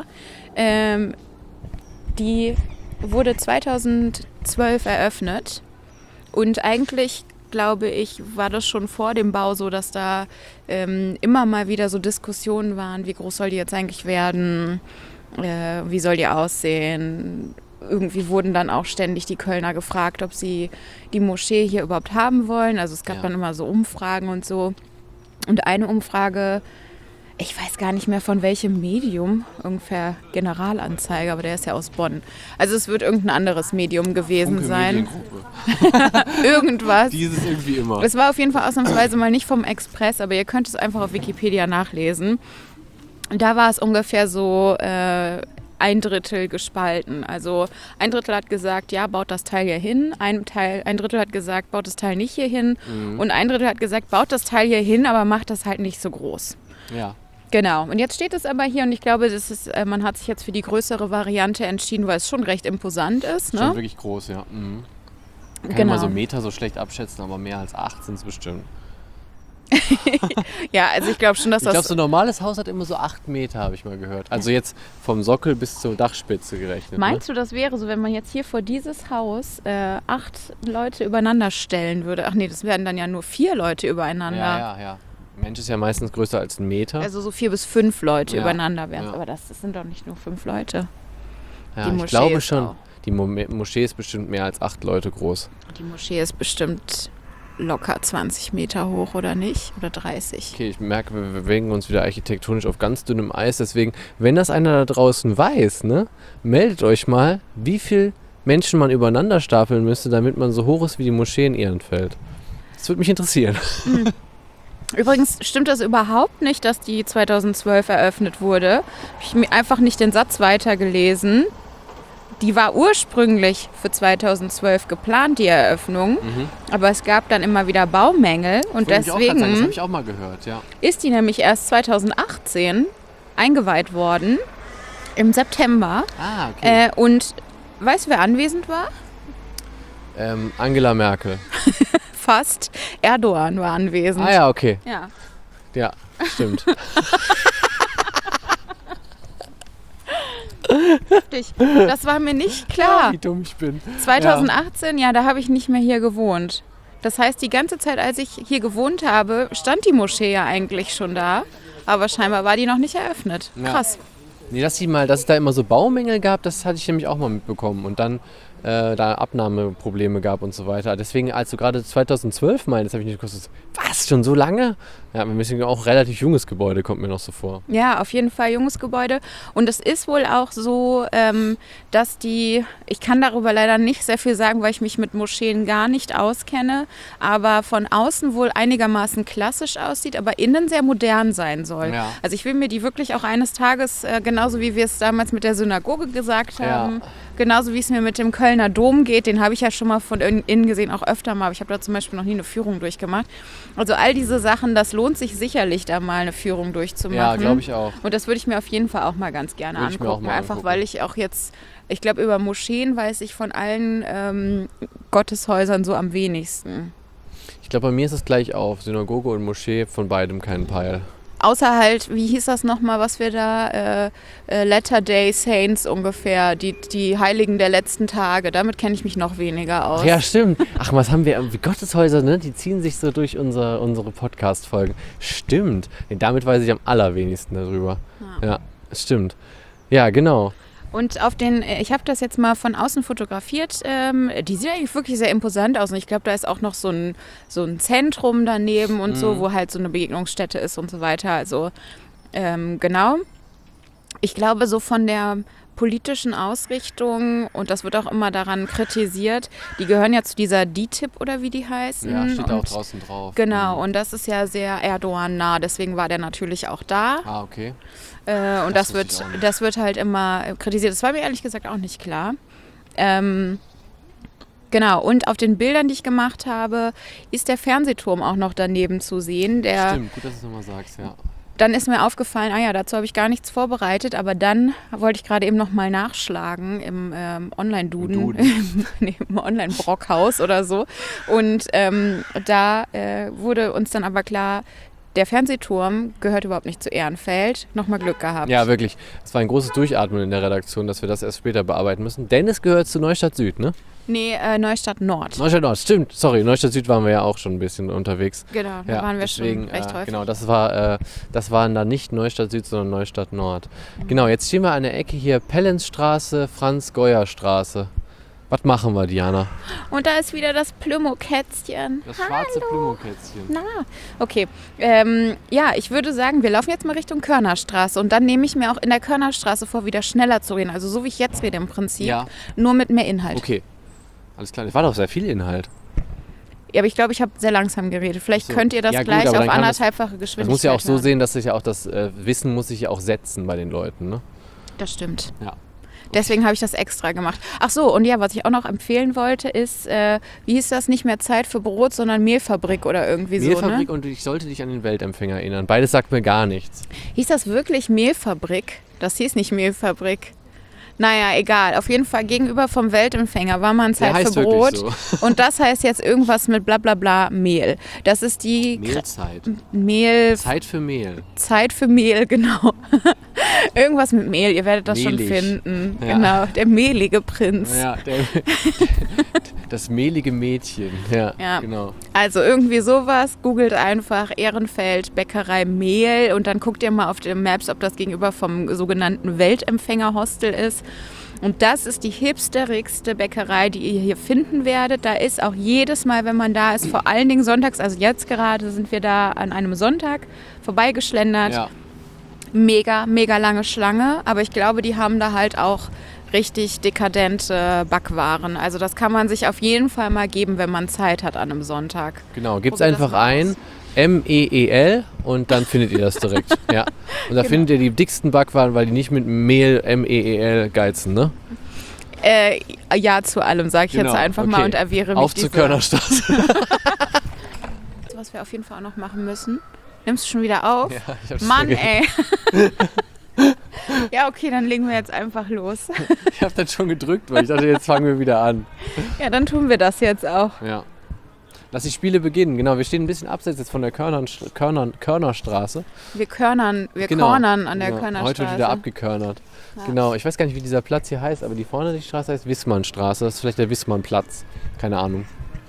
die wurde 2012 eröffnet. Und eigentlich, glaube ich, war das schon vor dem Bau so, dass da immer mal wieder so Diskussionen waren, wie groß soll die jetzt eigentlich werden, wie soll die aussehen. Irgendwie wurden dann auch ständig die Kölner gefragt, ob sie die Moschee hier überhaupt haben wollen. Also es gab dann immer so Umfragen und so. Und eine Umfrage, ich weiß gar nicht mehr von welchem Medium, ungefähr Generalanzeiger, aber der ist ja aus Bonn. Also es wird irgendein anderes Medium gewesen sein. Irgendwas. Dieses irgendwie immer. Es war auf jeden Fall ausnahmsweise mal nicht vom Express, aber ihr könnt es einfach auf Wikipedia nachlesen. Da war es ungefähr so 1/3 gespalten. Also 1/3 hat gesagt, ja, baut das Teil hier hin. Ein Drittel hat gesagt, baut das Teil nicht hier hin. Und 1/3 hat gesagt, baut das Teil hier hin, aber macht das halt nicht so groß. Ja. Genau. Und jetzt steht es aber hier und ich glaube, das ist, man hat sich jetzt für die größere Variante entschieden, weil es schon recht imposant ist. Ne? Schon wirklich groß, ja. Man kann immer so Meter so schlecht abschätzen, aber mehr als 8 sind es bestimmt. Ja, also ich glaube schon, dass Ich glaube, so ein normales Haus hat immer so 8 Meter, habe ich mal gehört. Also jetzt vom Sockel bis zur Dachspitze gerechnet. Meinst du, das wäre so, wenn man jetzt hier vor dieses Haus 8 Leute übereinander stellen würde? Ach nee, das wären dann ja nur 4 Leute übereinander. Ja. Mensch ist ja meistens größer als 1 Meter. Also so 4 bis 5 Leute übereinander wären es. Ja. Aber das sind doch nicht nur 5 Leute. Ja, die ich glaube ist schon. auch. Die Moschee ist bestimmt mehr als 8 Leute groß. Die Moschee ist bestimmt locker 20 Meter hoch, oder nicht? Oder 30. Okay, ich merke, wir bewegen uns wieder architektonisch auf ganz dünnem Eis. Deswegen, wenn das einer da draußen weiß, ne, meldet euch mal, wie viel Menschen man übereinander stapeln müsste, damit man so hoch ist wie die Moschee in Ehrenfeld. Das würde mich interessieren. Übrigens stimmt das überhaupt nicht, dass die 2012 eröffnet wurde. Habe ich mir einfach nicht den Satz weitergelesen. Die war ursprünglich für 2012 geplant, die Eröffnung. Aber es gab dann immer wieder Baumängel. Und Das deswegen habe ich auch mal gehört, ja. ist die nämlich erst 2018 eingeweiht worden. Im September. Ah, okay. Und weißt du, wer anwesend war? Angela Merkel. Fast. Erdogan war anwesend. Ah ja, okay. Ja. Ja, stimmt. Das war mir nicht klar. Wie dumm ich bin. 2018, ja, da habe ich nicht mehr hier gewohnt. Das heißt, die ganze Zeit, als ich hier gewohnt habe, stand die Moschee ja eigentlich schon da. Aber scheinbar war die noch nicht eröffnet. Ja. Krass. Nee, dass es da immer so Baumängel gab, das hatte ich nämlich auch mal mitbekommen. Und dann da Abnahmeprobleme gab und so weiter. Deswegen, als du gerade 2012 meinst, habe ich nicht gewusst, was, schon so lange? Ja, wir müssen auch ein relativ junges Gebäude, kommt mir noch so vor. Ja, auf jeden Fall junges Gebäude. Und es ist wohl auch so, dass ich kann darüber leider nicht sehr viel sagen, weil ich mich mit Moscheen gar nicht auskenne, aber von außen wohl einigermaßen klassisch aussieht, aber innen sehr modern sein soll. Ja. Also ich will mir die wirklich auch eines Tages, genauso wie wir es damals mit der Synagoge gesagt haben, genauso wie es mir mit dem Kölner Dom geht, den habe ich ja schon mal von innen gesehen, auch öfter mal, aber ich habe da zum Beispiel noch nie eine Führung durchgemacht. Also all diese Sachen, das lohnt sich sicherlich, da mal eine Führung durchzumachen. Ja, glaube ich auch. Und das würde ich mir auf jeden Fall auch mal ganz gerne Würde ich mir auch angucken. mal Einfach angucken. weil ich auch jetzt, ich glaube, über Moscheen weiß ich von allen Gotteshäusern so am wenigsten. Ich glaube, bei mir ist es gleich auf. Synagoge und Moschee, von beidem keinen Peil. Außer halt, wie hieß das nochmal, was wir da, Latter-day Saints ungefähr, die Heiligen der letzten Tage. Damit kenne ich mich noch weniger aus. Ja, stimmt. Ach, was haben wir? Gotteshäuser, ne? Die ziehen sich so durch unsere Podcast-Folgen. Stimmt. Nee, damit weiß ich am allerwenigsten darüber. Ja, stimmt. Ja, genau. Und ich habe das jetzt mal von außen fotografiert, die sieht eigentlich wirklich sehr imposant aus. Und ich glaube, da ist auch noch so ein Zentrum daneben und so, wo halt so eine Begegnungsstätte ist und so weiter. Also genau. Ich glaube, so von der politischen Ausrichtung, und das wird auch immer daran kritisiert, die gehören ja zu dieser DİTİB oder wie die heißen. Ja, steht da auch draußen drauf. Genau, und das ist ja sehr Erdogan-nah, deswegen war der natürlich auch da. Ah, okay. Und das wird halt immer kritisiert. Das war mir ehrlich gesagt auch nicht klar. Genau, und auf den Bildern, die ich gemacht habe, ist der Fernsehturm auch noch daneben zu sehen. Stimmt, gut, dass du es nochmal sagst, ja. Dann ist mir aufgefallen, dazu habe ich gar nichts vorbereitet, aber dann wollte ich gerade eben nochmal nachschlagen im Online-Duden, im Online-Brockhaus oder so. Und da wurde uns dann aber klar, der Fernsehturm gehört überhaupt nicht zu Ehrenfeld. Nochmal Glück gehabt. Ja, wirklich. Es war ein großes Durchatmen in der Redaktion, dass wir das erst später bearbeiten müssen. Denn es gehört zu Neustadt Süd, ne? Nee, Neustadt Nord. Neustadt Nord, stimmt. Sorry, Neustadt Süd waren wir ja auch schon ein bisschen unterwegs. Genau, da waren wir schon recht häufig. Genau, das waren dann nicht Neustadt Süd, sondern Neustadt Nord. Genau, jetzt stehen wir an der Ecke hier, Pellensstraße, Franz-Goyer-Straße. Was machen wir, Diana? Und da ist wieder das Plümo-Kätzchen. Das schwarze Plümo-Kätzchen. Na, okay. Ich würde sagen, wir laufen jetzt mal Richtung Körnerstraße. Und dann nehme ich mir auch in der Körnerstraße vor, wieder schneller zu reden. Also so wie ich jetzt rede im Prinzip, nur mit mehr Inhalt. Okay, alles klar. Es war doch sehr viel Inhalt. Ja, aber ich glaube, ich habe sehr langsam geredet. Vielleicht könnt ihr das gleich auf anderthalbfache Geschwindigkeit. Das muss ja auch so sehen, dass sich ja auch das Wissen muss sich ja auch setzen bei den Leuten, ne? Das stimmt. Ja. Deswegen habe ich das extra gemacht. Ach so, und ja, was ich auch noch empfehlen wollte, ist, wie hieß das, nicht mehr Zeit für Brot, sondern Mehlfabrik oder irgendwie so, ne? Mehlfabrik und ich sollte dich an den Weltempfänger erinnern. Beides sagt mir gar nichts. Hieß das wirklich Mehlfabrik? Das hieß nicht Mehlfabrik. Naja, egal. Auf jeden Fall gegenüber vom Weltempfänger war man Zeit für Brot. So. Und das heißt jetzt irgendwas mit bla bla bla Mehl. Das ist die... Mehlzeit. Zeit für Mehl. Zeit für Mehl, genau. Irgendwas mit Mehl, ihr werdet das schon finden. Ja. Genau, der mehlige Prinz. Ja, das mehlige Mädchen. Ja, genau. Also irgendwie sowas. Googelt einfach Ehrenfeld, Bäckerei Mehl und dann guckt ihr mal auf den Maps, ob das gegenüber vom sogenannten Weltempfänger-Hostel ist. Und das ist die hipsterigste Bäckerei, die ihr hier finden werdet. Da ist auch jedes Mal, wenn man da ist, vor allen Dingen sonntags, also jetzt gerade sind wir da an einem Sonntag vorbeigeschlendert. Ja. Mega, mega lange Schlange, aber ich glaube, die haben da halt auch richtig dekadente Backwaren. Also das kann man sich auf jeden Fall mal geben, wenn man Zeit hat an einem Sonntag. Genau, gibt's einfach ein MEEL und dann findet ihr das direkt. Ja. Und da findet ihr die dicksten Backwaren, weil die nicht mit Mehl MEEL geizen, ne? Ja, zu allem, sage ich jetzt einfach mal und erwehre mich. Auf zur Körnerstraße. Was wir auf jeden Fall auch noch machen müssen. Nimmst du schon wieder auf? Ja, ich hab's Mann, vergessen. ey. Ja, okay, dann legen wir jetzt einfach los. Ich habe das schon gedrückt, weil ich dachte, jetzt fangen wir wieder an. Ja, dann tun wir das jetzt auch. Ja. Lass die Spiele beginnen. Genau, wir stehen ein bisschen abseits jetzt von der Körnerstraße. Wir cornern an der Körnerstraße. Heute wird wieder abgekörnert. Ja. Genau, ich weiß gar nicht, wie dieser Platz hier heißt, aber die vorne die Straße heißt Wissmannstraße. Das ist vielleicht der Wissmannplatz. Keine Ahnung.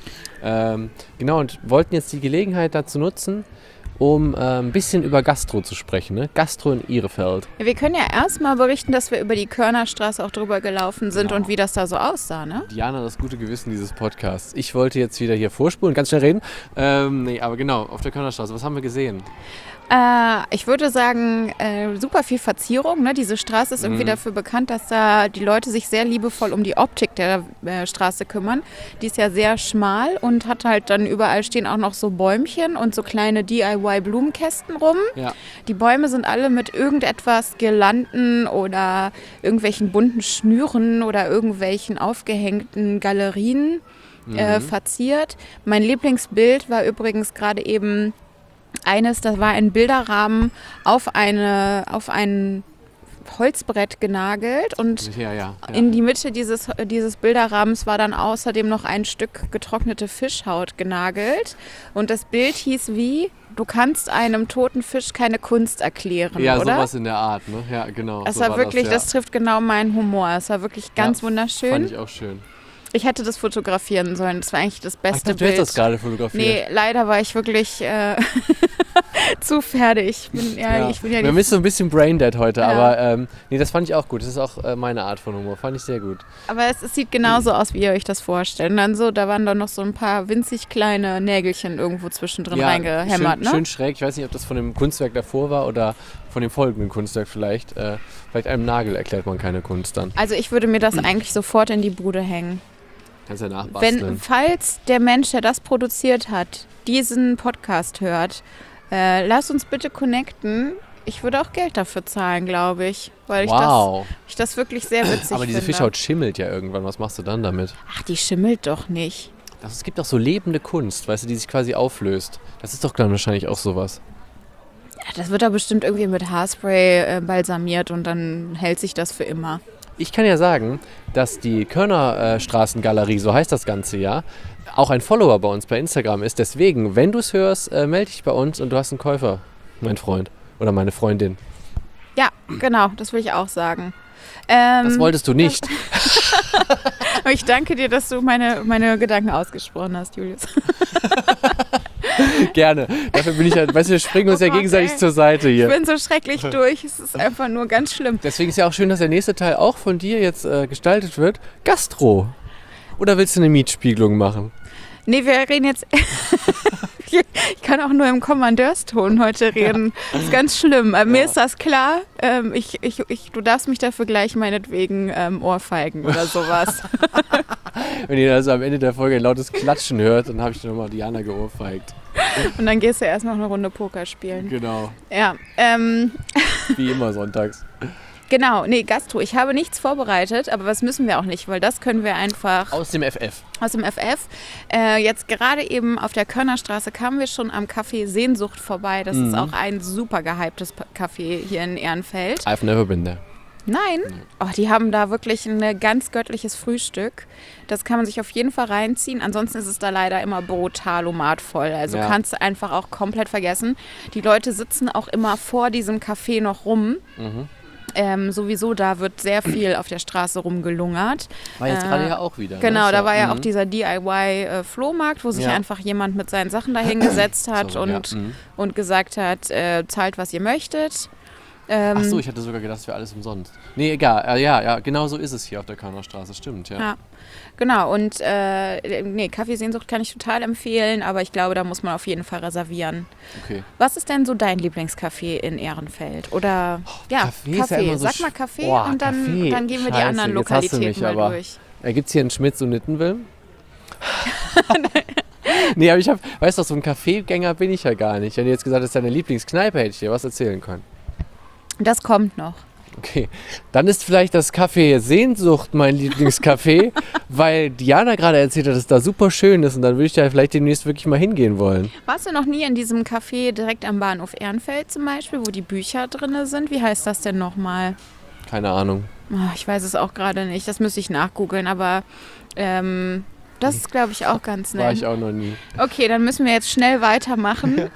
Genau, und wollten jetzt die Gelegenheit dazu nutzen, um ein bisschen über Gastro zu sprechen. Ne? Gastro in Ihrefeld. Ja, wir können ja erstmal berichten, dass wir über die Körnerstraße auch drüber gelaufen sind und wie das da so aussah. Ne? Diana, das gute Gewissen dieses Podcasts. Ich wollte jetzt wieder hier vorspulen, ganz schnell reden. Aber genau, auf der Körnerstraße, was haben wir gesehen? Ich würde sagen, super viel Verzierung. Ne? Diese Straße ist irgendwie dafür bekannt, dass da die Leute sich sehr liebevoll um die Optik der Straße kümmern. Die ist ja sehr schmal und hat halt dann überall stehen auch noch so Bäumchen und so kleine DIY-Blumenkästen rum. Ja. Die Bäume sind alle mit irgendetwas Girlanden oder irgendwelchen bunten Schnüren oder irgendwelchen aufgehängten Galerien verziert. Mein Lieblingsbild war übrigens gerade eben das war ein Bilderrahmen auf ein Holzbrett genagelt und in die Mitte dieses Bilderrahmens war dann außerdem noch ein Stück getrocknete Fischhaut genagelt und das Bild hieß wie: Du kannst einem toten Fisch keine Kunst erklären, ja, oder? Ja, sowas in der Art, ne? Ja, genau. Das war wirklich, das trifft genau meinen Humor. Es war wirklich ganz wunderschön. Fand ich auch schön. Ich hätte das fotografieren sollen. Das war eigentlich das beste Bild. Du hättest das gerade fotografiert. Nee, leider war ich wirklich zu fertig. Ich bin Man ist so ein bisschen braindead heute, aber nee, das fand ich auch gut. Das ist auch meine Art von Humor. Fand ich sehr gut. Aber es sieht genauso aus, wie ihr euch das vorstellt. Und dann so, da waren dann noch so ein paar winzig kleine Nägelchen irgendwo zwischendrin reingehämmert, schön schräg. Ich weiß nicht, ob das von dem Kunstwerk davor war oder von dem folgenden Kunstwerk vielleicht. Vielleicht einem Nagel erklärt man keine Kunst dann. Also ich würde mir das eigentlich sofort in die Bude hängen. Kannst ja nachbasteln. Falls der Mensch, der das produziert hat, diesen Podcast hört, lass uns bitte connecten. Ich würde auch Geld dafür zahlen, glaube ich. Weil ich das wirklich sehr witzig finde. Aber diese Fischhaut schimmelt ja irgendwann. Was machst du dann damit? Ach, die schimmelt doch nicht. Es gibt doch so lebende Kunst, weißt du, die sich quasi auflöst. Das ist doch dann wahrscheinlich auch sowas. Ja, das wird da bestimmt irgendwie mit Haarspray balsamiert und dann hält sich das für immer. Ich kann ja sagen, dass die Körnerstraßengalerie, so heißt das Ganze ja, auch ein Follower bei uns bei Instagram ist. Deswegen, wenn du es hörst, melde dich bei uns und du hast einen Käufer, mein Freund oder meine Freundin. Ja, genau, das will ich auch sagen. Das wolltest du nicht. Aber ich danke dir, dass du meine Gedanken ausgesprochen hast, Julius. Gerne. Dafür bin ich ja, weißt du, wir springen uns ja gegenseitig zur Seite hier. Ich bin so schrecklich durch. Es ist einfach nur ganz schlimm. Deswegen ist ja auch schön, dass der nächste Teil auch von dir jetzt gestaltet wird. Gastro. Oder willst du eine Mietspiegelung machen? Nee, wir reden jetzt... Ich kann auch nur im Kommandeurston heute reden. Das ist ganz schlimm. Mir ist das klar. Du darfst mich dafür gleich meinetwegen ohrfeigen oder sowas. Wenn ihr also am Ende der Folge ein lautes Klatschen hört, dann habe ich nochmal Diana geohrfeigt. Und dann gehst du erst noch eine Runde Poker spielen. Genau. Ja. Wie immer sonntags. Genau, nee, Gastro. Ich habe nichts vorbereitet, aber was müssen wir auch nicht, weil das können wir einfach... Aus dem FF. Aus dem FF. Jetzt gerade eben auf der Körnerstraße kamen wir schon am Café Sehnsucht vorbei. Das ist auch ein super gehyptes Café hier in Ehrenfeld. I've never been there. Nein? Oh, die haben da wirklich ein ganz göttliches Frühstück. Das kann man sich auf jeden Fall reinziehen. Ansonsten ist es da leider immer brutalomat voll. Also kannst du einfach auch komplett vergessen. Die Leute sitzen auch immer vor diesem Café noch rum. Sowieso, da wird sehr viel auf der Straße rumgelungert. War jetzt gerade ja auch wieder. Genau, da war ja auch dieser DIY-Flohmarkt, wo sich einfach jemand mit seinen Sachen dahingesetzt hat und gesagt hat, zahlt, was ihr möchtet. Ach so, ich hatte sogar gedacht, das wäre alles umsonst. Nee, egal. Ja, genau so ist es hier auf der Körnerstraße, stimmt, ja. Genau, und Kaffee Sehnsucht kann ich total empfehlen, aber ich glaube, da muss man auf jeden Fall reservieren. Okay. Was ist denn so dein Lieblingscafé in Ehrenfeld? Oder, Kaffee. Ja sag mal Kaffee und dann gehen wir die anderen Lokalitäten mal durch. Gibt es hier einen Schmitz und Nittenwilm? Nee, aber weißt du, so ein Kaffeegänger bin ich ja gar nicht. Wenn du jetzt gesagt hast, deine Lieblingskneipe, hätte ich dir was erzählen können. Das kommt noch. Okay, dann ist vielleicht das Café Sehnsucht mein Lieblingscafé, weil Diana gerade erzählt hat, dass es da super schön ist und dann würde ich da vielleicht demnächst wirklich mal hingehen wollen. Warst du noch nie in diesem Café direkt am Bahnhof Ehrenfeld zum Beispiel, wo die Bücher drin sind? Wie heißt das denn nochmal? Keine Ahnung. Ich weiß es auch gerade nicht, das müsste ich nachgoogeln, aber das ist, glaube ich, auch ganz nett. War ich auch noch nie. Okay, dann müssen wir jetzt schnell weitermachen.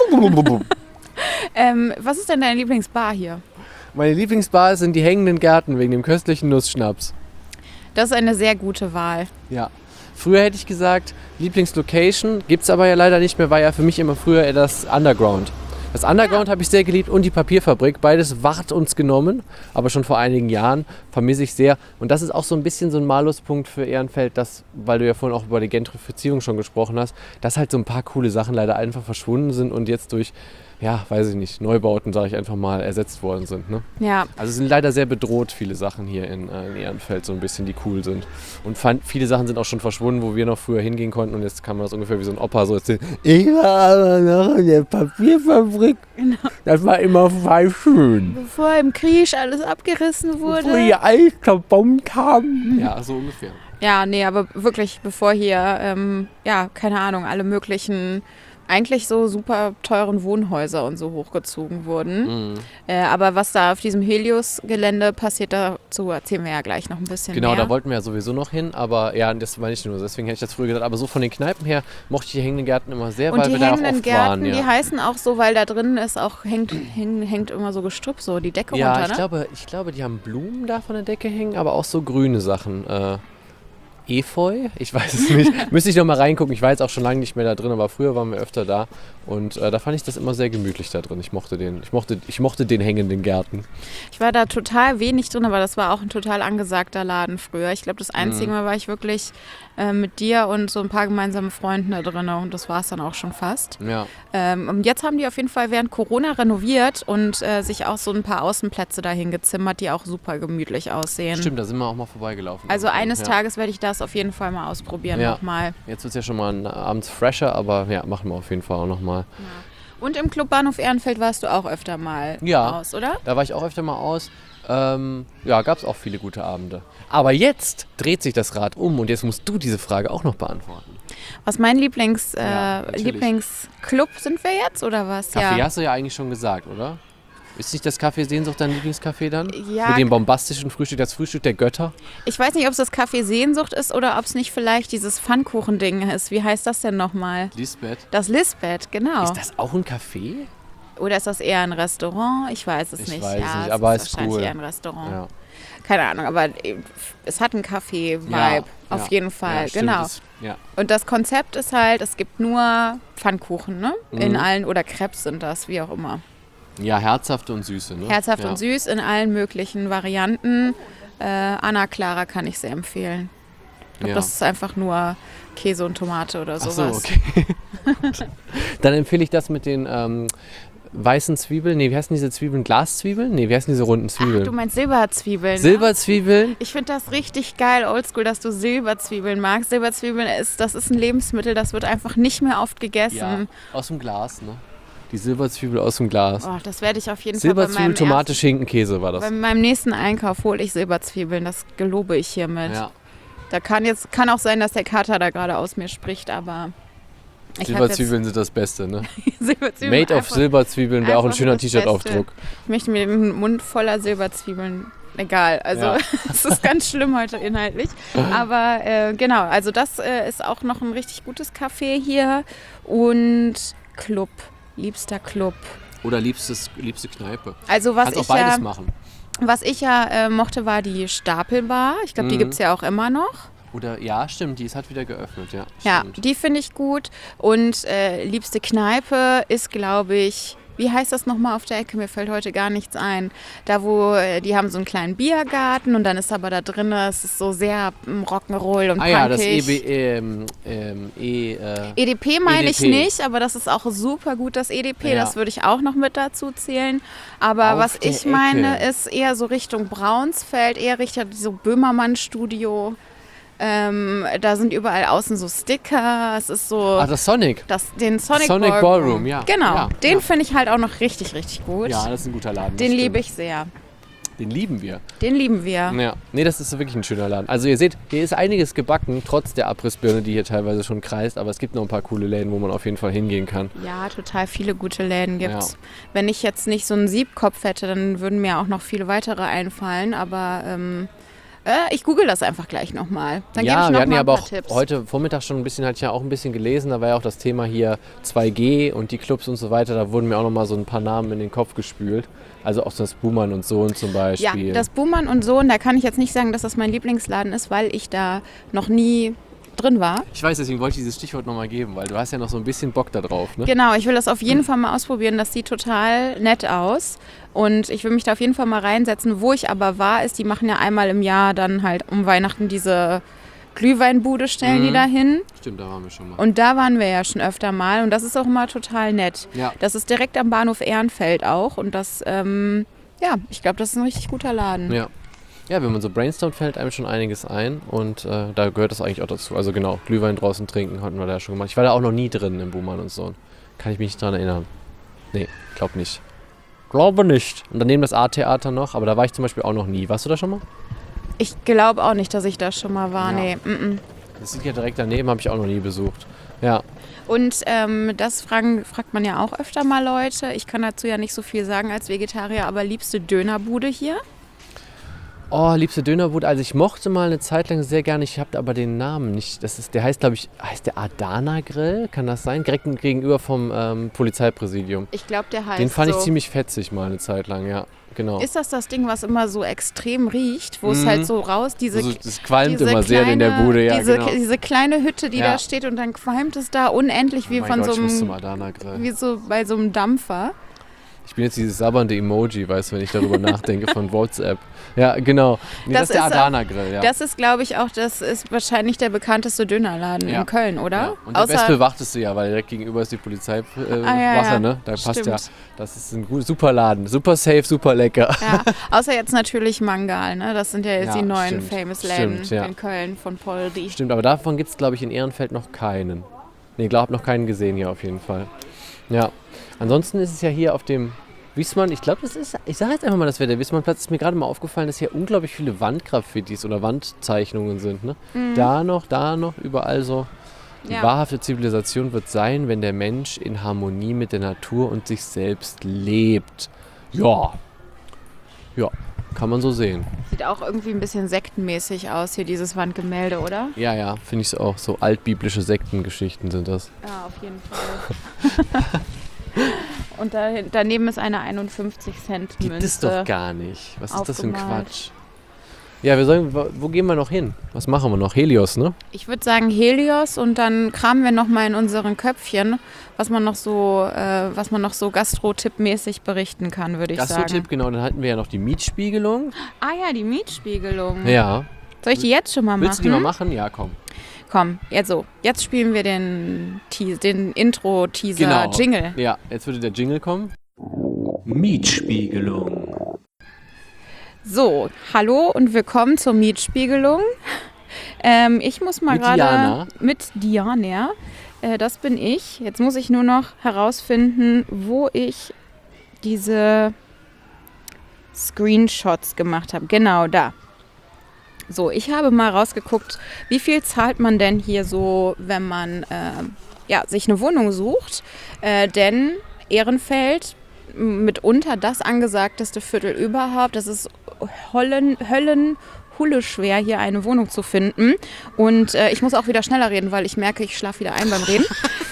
Was ist denn deine Lieblingsbar hier? Meine Lieblingsbar sind die hängenden Gärten wegen dem köstlichen Nussschnaps. Das ist eine sehr gute Wahl. Ja. Früher hätte ich gesagt, Lieblingslocation, gibt es aber ja leider nicht mehr, war ja für mich immer früher eher das Underground. Das Underground habe ich sehr geliebt und die Papierfabrik. Beides ward uns genommen, aber schon vor einigen Jahren vermisse ich sehr. Und das ist auch so ein bisschen so ein Maluspunkt für Ehrenfeld, weil du ja vorhin auch über die Gentrifizierung schon gesprochen hast, dass halt so ein paar coole Sachen leider einfach verschwunden sind und jetzt durch, weiß ich nicht, Neubauten, sage ich einfach mal, ersetzt worden sind. Ne? Ja. Also sind leider sehr bedroht, viele Sachen hier in Ehrenfeld so ein bisschen, die cool sind. Und viele Sachen sind auch schon verschwunden, wo wir noch früher hingehen konnten und jetzt kann man das ungefähr wie so ein Opa so erzählen. Ich war aber noch in der Papierfabrik. Genau. Das war immer voll schön. Bevor im Krieg alles abgerissen wurde. Bevor hier alles zerbombt haben. Ja, so ungefähr. Ja, nee, aber wirklich, bevor hier, keine Ahnung, alle möglichen, eigentlich so super teuren Wohnhäuser und so hochgezogen wurden. Aber was da auf diesem Helios-Gelände passiert, dazu erzählen wir ja gleich noch ein bisschen mehr. Genau, da wollten wir ja sowieso noch hin, aber das meine ich nur, deswegen hätte ich das früher gesagt. Aber so von den Kneipen her mochte ich die hängenden Gärten immer sehr, weil wir da auch oft waren. Und die hängenden Gärten, die heißen auch so, weil da drin ist auch, hängt immer so Gestrüpp, so die Decke runter, ne? Ich glaube, die haben Blumen da von der Decke hängen, aber auch so grüne Sachen. Efeu? Ich weiß es nicht. Müsste ich noch mal reingucken. Ich war jetzt auch schon lange nicht mehr da drin, aber früher waren wir öfter da. Und da fand ich das immer sehr gemütlich da drin. Ich mochte den hängenden Gärten. Ich war da total wenig drin, aber das war auch ein total angesagter Laden früher. Ich glaube, das einzige Mal war ich wirklich mit dir und so ein paar gemeinsamen Freunden da drin. Und das war es dann auch schon fast. Ja. Und jetzt haben die auf jeden Fall während Corona renoviert und sich auch so ein paar Außenplätze dahin gezimmert, die auch super gemütlich aussehen. Stimmt, da sind wir auch mal vorbeigelaufen. Also eines Tages werde ich das auf jeden Fall mal ausprobieren nochmal. Jetzt wird es ja schon mal abends fresher, aber ja, machen wir auf jeden Fall auch nochmal. Ja. Und im Club Bahnhof Ehrenfeld warst du auch öfter mal aus, oder? Da war ich auch öfter mal aus. Gab es auch viele gute Abende. Aber jetzt dreht sich das Rad um und jetzt musst du diese Frage auch noch beantworten. Was mein Lieblingsclub sind wir jetzt, oder was? Kaffee hast du ja eigentlich schon gesagt, oder? Ist nicht das Café Sehnsucht dein Lieblingscafé dann? Ja. Mit dem bombastischen Frühstück, das Frühstück der Götter? Ich weiß nicht, ob es das Café Sehnsucht ist oder ob es nicht vielleicht dieses Pfannkuchending ist. Wie heißt das denn nochmal? Lisbeth. Das Lisbeth, genau. Ist das auch ein Café? Oder ist das eher ein Restaurant? Ich weiß es nicht. Ich weiß es nicht, aber es ist wahrscheinlich cool. Eher ein Restaurant. Ja. Keine Ahnung, aber es hat einen Café-Vibe, auf jeden Fall, ja, genau. Ja. Und das Konzept ist halt, es gibt nur Pfannkuchen, ne? In allen, oder Crepes sind das, wie auch immer. Ja, herzhafte und süße, ne? Herzhaft und süß in allen möglichen Varianten. Anna Clara kann ich sehr empfehlen. Ich glaube, das ist einfach nur Käse und Tomate oder sowas. Ach so, okay. Dann empfehle ich das mit den weißen Zwiebeln. Nee, wie heißen diese Zwiebeln? Glaszwiebeln? Nee, wie heißen diese runden Zwiebeln? Ach, du meinst Silberzwiebeln. Silberzwiebeln? Ich finde das richtig geil, oldschool, dass du Silberzwiebeln magst. Silberzwiebeln das ist ein Lebensmittel, das wird einfach nicht mehr oft gegessen. Ja, aus dem Glas, ne? Die Silberzwiebel aus dem Glas. Oh, das werde ich auf jeden Fall Silberzwiebel, Tomate, Schinken, Käse war das. Bei meinem nächsten Einkauf hole ich Silberzwiebeln, das gelobe ich hiermit. Ja. Da kann auch sein, dass der Kater da gerade aus mir spricht, aber Silberzwiebeln sind das Beste, ne? Silberzwiebeln Made of Silberzwiebeln wäre auch ein schöner T-Shirt-Aufdruck. Ich möchte mir den Mund voller Silberzwiebeln. Egal, also es ist ganz schlimm heute inhaltlich. Aber genau, also das ist auch noch ein richtig gutes Café hier. Und Club, liebster Club. Oder liebste Kneipe. Also was Kannst auch beides machen. Was ich mochte, war die Stapelbar. Ich glaube, die gibt es ja auch immer noch. Oder, ja, stimmt, die hat wieder geöffnet, ja. Ja, Stimmt. die finde ich gut. Und liebste Kneipe ist, glaube ich, wie heißt das nochmal auf der Ecke? Mir fällt heute gar nichts ein. Da, wo die haben so einen kleinen Biergarten und dann ist aber da drin, es ist so sehr Rock'n'Roll und punkig. Ja, das EDP meine ich nicht, aber das ist auch super gut, das EDP. Ja. Das würde ich auch noch mit dazu zählen. Aber was ich meine, ist eher so Richtung Braunsfeld, eher Richtung so Böhmermann-Studio. Da sind überall außen so Sticker, es ist so... Ach, das Sonic. Den Sonic Ballroom, ja. Genau, ja, den finde ich halt auch noch richtig, richtig gut. Ja, das ist ein guter Laden. Den liebe ich sehr. Den lieben wir. Den lieben wir. Ja, nee, das ist wirklich ein schöner Laden. Also ihr seht, hier ist einiges gebacken, trotz der Abrissbirne, die hier teilweise schon kreist. Aber es gibt noch ein paar coole Läden, wo man auf jeden Fall hingehen kann. Ja, total viele gute Läden gibt's. Ja. Wenn ich jetzt nicht so einen Siebkopf hätte, dann würden mir auch noch viele weitere einfallen. Aber ich google das einfach gleich nochmal. Dann gebe ich noch wir hatten mal ja ein aber paar auch Tipps. heute Vormittag schon ein bisschen, hatte ich ja auch ein bisschen gelesen, da war ja auch das Thema hier 2G und die Clubs und so weiter, da wurden mir auch nochmal so ein paar Namen in den Kopf gespült. Also auch das Buhmann und Sohn zum Beispiel. Ja, das Buhmann und Sohn, da kann ich jetzt nicht sagen, dass das mein Lieblingsladen ist, weil ich da noch nie drin war. Ich weiß, deswegen wollte ich dieses Stichwort nochmal geben, weil du hast ja noch so ein bisschen Bock da drauf, ne? Genau, ich will das auf jeden Fall mal ausprobieren. Das sieht total nett aus. Und ich will mich da auf jeden Fall mal reinsetzen. Wo ich aber war, ist, die machen ja einmal im Jahr dann halt um Weihnachten diese Glühweinbude, stellen die da hin. Stimmt, da waren wir schon mal. Und da waren wir ja schon öfter mal. Und das ist auch immer total nett. Ja. Das ist direkt am Bahnhof Ehrenfeld auch. Und das, ich glaube, das ist ein richtig guter Laden. Ja. Ja, wenn man so brainstormt, fällt einem schon einiges ein und da gehört das eigentlich auch dazu. Also genau, Glühwein draußen trinken hatten wir da schon gemacht. Ich war da auch noch nie drin im Buhmann und Sohn. Kann ich mich nicht dran erinnern. Nee, glaub nicht. Glaube nicht. Und daneben das A-Theater noch, aber da war ich zum Beispiel auch noch nie. Warst du da schon mal? Ich glaube auch nicht, dass ich da schon mal war. Ja. Nee. Das liegt ja direkt daneben, habe ich auch noch nie besucht. Ja. Und das fragt man ja auch öfter mal Leute. Ich kann dazu ja nicht so viel sagen als Vegetarier, aber liebste Dönerbude hier? Oh, liebste Dönerbude. Also ich mochte mal eine Zeit lang sehr gerne, ich habe aber den Namen nicht. Der heißt, glaube ich, heißt der Adana Grill? Kann das sein? Direkt gegenüber vom Polizeipräsidium. Ich glaube, der heißt Den fand ich so. ziemlich fetzig mal eine Zeit lang, ja. Genau. Ist das Ding, was immer so extrem riecht, wo es halt so raus, das qualmt immer sehr in der Bude, ja, diese kleine Hütte, die da steht und dann qualmt es da unendlich wie von so einem, wie so bei so einem Dampfer. Ich bin jetzt dieses sabbernde Emoji, weißt du, wenn ich darüber nachdenke von WhatsApp. Ja, genau. Nee, das ist der Adana Grill, ja. Das ist, glaube ich, auch, das ist wahrscheinlich der bekannteste Dönerladen in Köln, oder? Ja. Und der bestbewachteste, ja, weil direkt gegenüber ist die Polizeiwache, ne? Da passt ja. Das ist ein super Laden. Super safe, super lecker. Ja, außer jetzt natürlich Mangal, ne? Das sind ja jetzt die neuen Famous Läden in Köln von Poldi. Stimmt, aber davon gibt es, glaube ich, in Ehrenfeld noch keinen. Nee, noch keinen gesehen hier auf jeden Fall. Ja, ansonsten ist es ja hier auf dem Wiesmann, ich glaube, ich sage jetzt einfach mal, das wäre der Wiesmannplatz, ist mir gerade mal aufgefallen, dass hier unglaublich viele Wandgraffitis oder Wandzeichnungen sind. Ne? Mhm. Da noch, überall so. Die wahrhafte Zivilisation wird sein, wenn der Mensch in Harmonie mit der Natur und sich selbst lebt. Ja, kann man so sehen. Sieht auch irgendwie ein bisschen sektenmäßig aus, hier dieses Wandgemälde, oder? Ja, finde ich auch. So altbiblische Sektengeschichten sind das. Ja, auf jeden Fall. Und daneben ist eine 51-Cent-Münze. Gibt es doch gar nicht. Was ist das für ein Quatsch? Ja, wo gehen wir noch hin? Was machen wir noch? Helios, ne? Ich würde sagen Helios und dann kramen wir noch mal in unseren Köpfchen, was man noch so Gastro-Tipp-mäßig berichten kann, würde ich sagen. Gastro-Tipp, genau. Dann hatten wir ja noch die Mietspiegelung. Ah ja, die Mietspiegelung. Ja. Soll ich die jetzt schon mal machen? Willst du die mal machen? Ja, komm. Komm, jetzt spielen wir den Intro-Teaser-Jingle. Genau. Ja, jetzt würde der Jingle kommen. Mietspiegelung. So, hallo und willkommen zur Mietspiegelung. Ich muss mal gerade mit Diana. Das bin ich. Jetzt muss ich nur noch herausfinden, wo ich diese Screenshots gemacht habe. Genau, da. So, ich habe mal rausgeguckt, wie viel zahlt man denn hier so, wenn man sich eine Wohnung sucht. Denn Ehrenfeld, mitunter das angesagteste Viertel überhaupt, das ist höllenschwer, hier eine Wohnung zu finden. Und ich muss auch wieder schneller reden, weil ich merke, ich schlafe wieder ein beim Reden.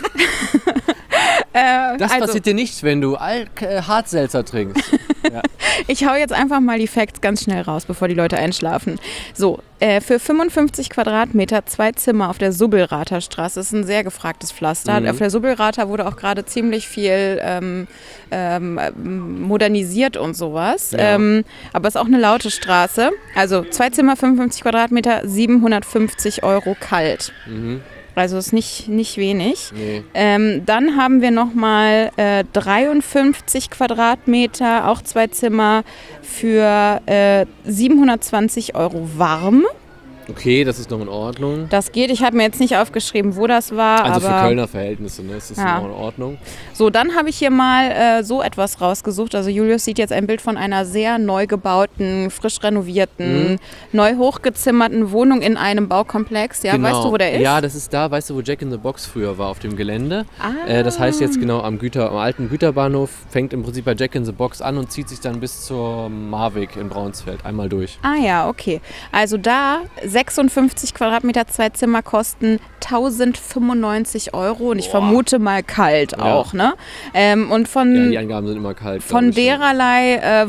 Das passiert dir nicht, wenn du Hartselzer trinkst. Ja. Ich hau jetzt einfach mal die Facts ganz schnell raus, bevor die Leute einschlafen. So, für 55 Quadratmeter 2 Zimmer auf der Subbelrather Straße, das ist ein sehr gefragtes Pflaster. Auf der Subbelrather wurde auch gerade ziemlich viel modernisiert und sowas. Ja. Aber es ist auch eine laute Straße. Also 2 Zimmer, 55 Quadratmeter, 750 € kalt. Mhm. Also ist nicht wenig. Nee. Dann haben wir nochmal 53 Quadratmeter, auch 2 Zimmer für 720 € warm. Okay, das ist noch in Ordnung. Das geht. Ich habe mir jetzt nicht aufgeschrieben, wo das war. Also für Kölner Verhältnisse, ne? Das ist noch in Ordnung. So, dann habe ich hier mal so etwas rausgesucht. Also Julius sieht jetzt ein Bild von einer sehr neu gebauten, frisch renovierten, neu hochgezimmerten Wohnung in einem Baukomplex. Ja, genau. Weißt du, wo der ist? Ja, das ist da, weißt du, wo Jack in the Box früher war, auf dem Gelände. Das heißt jetzt genau am alten Güterbahnhof, fängt im Prinzip bei Jack in the Box an und zieht sich dann bis zur Marwig in Braunsfeld einmal durch. Ah ja, okay. Also da 56 Quadratmeter, 2 Zimmer kosten 1095 € und ich vermute mal kalt auch, ne? Und die Angaben sind immer kalt. Von dererlei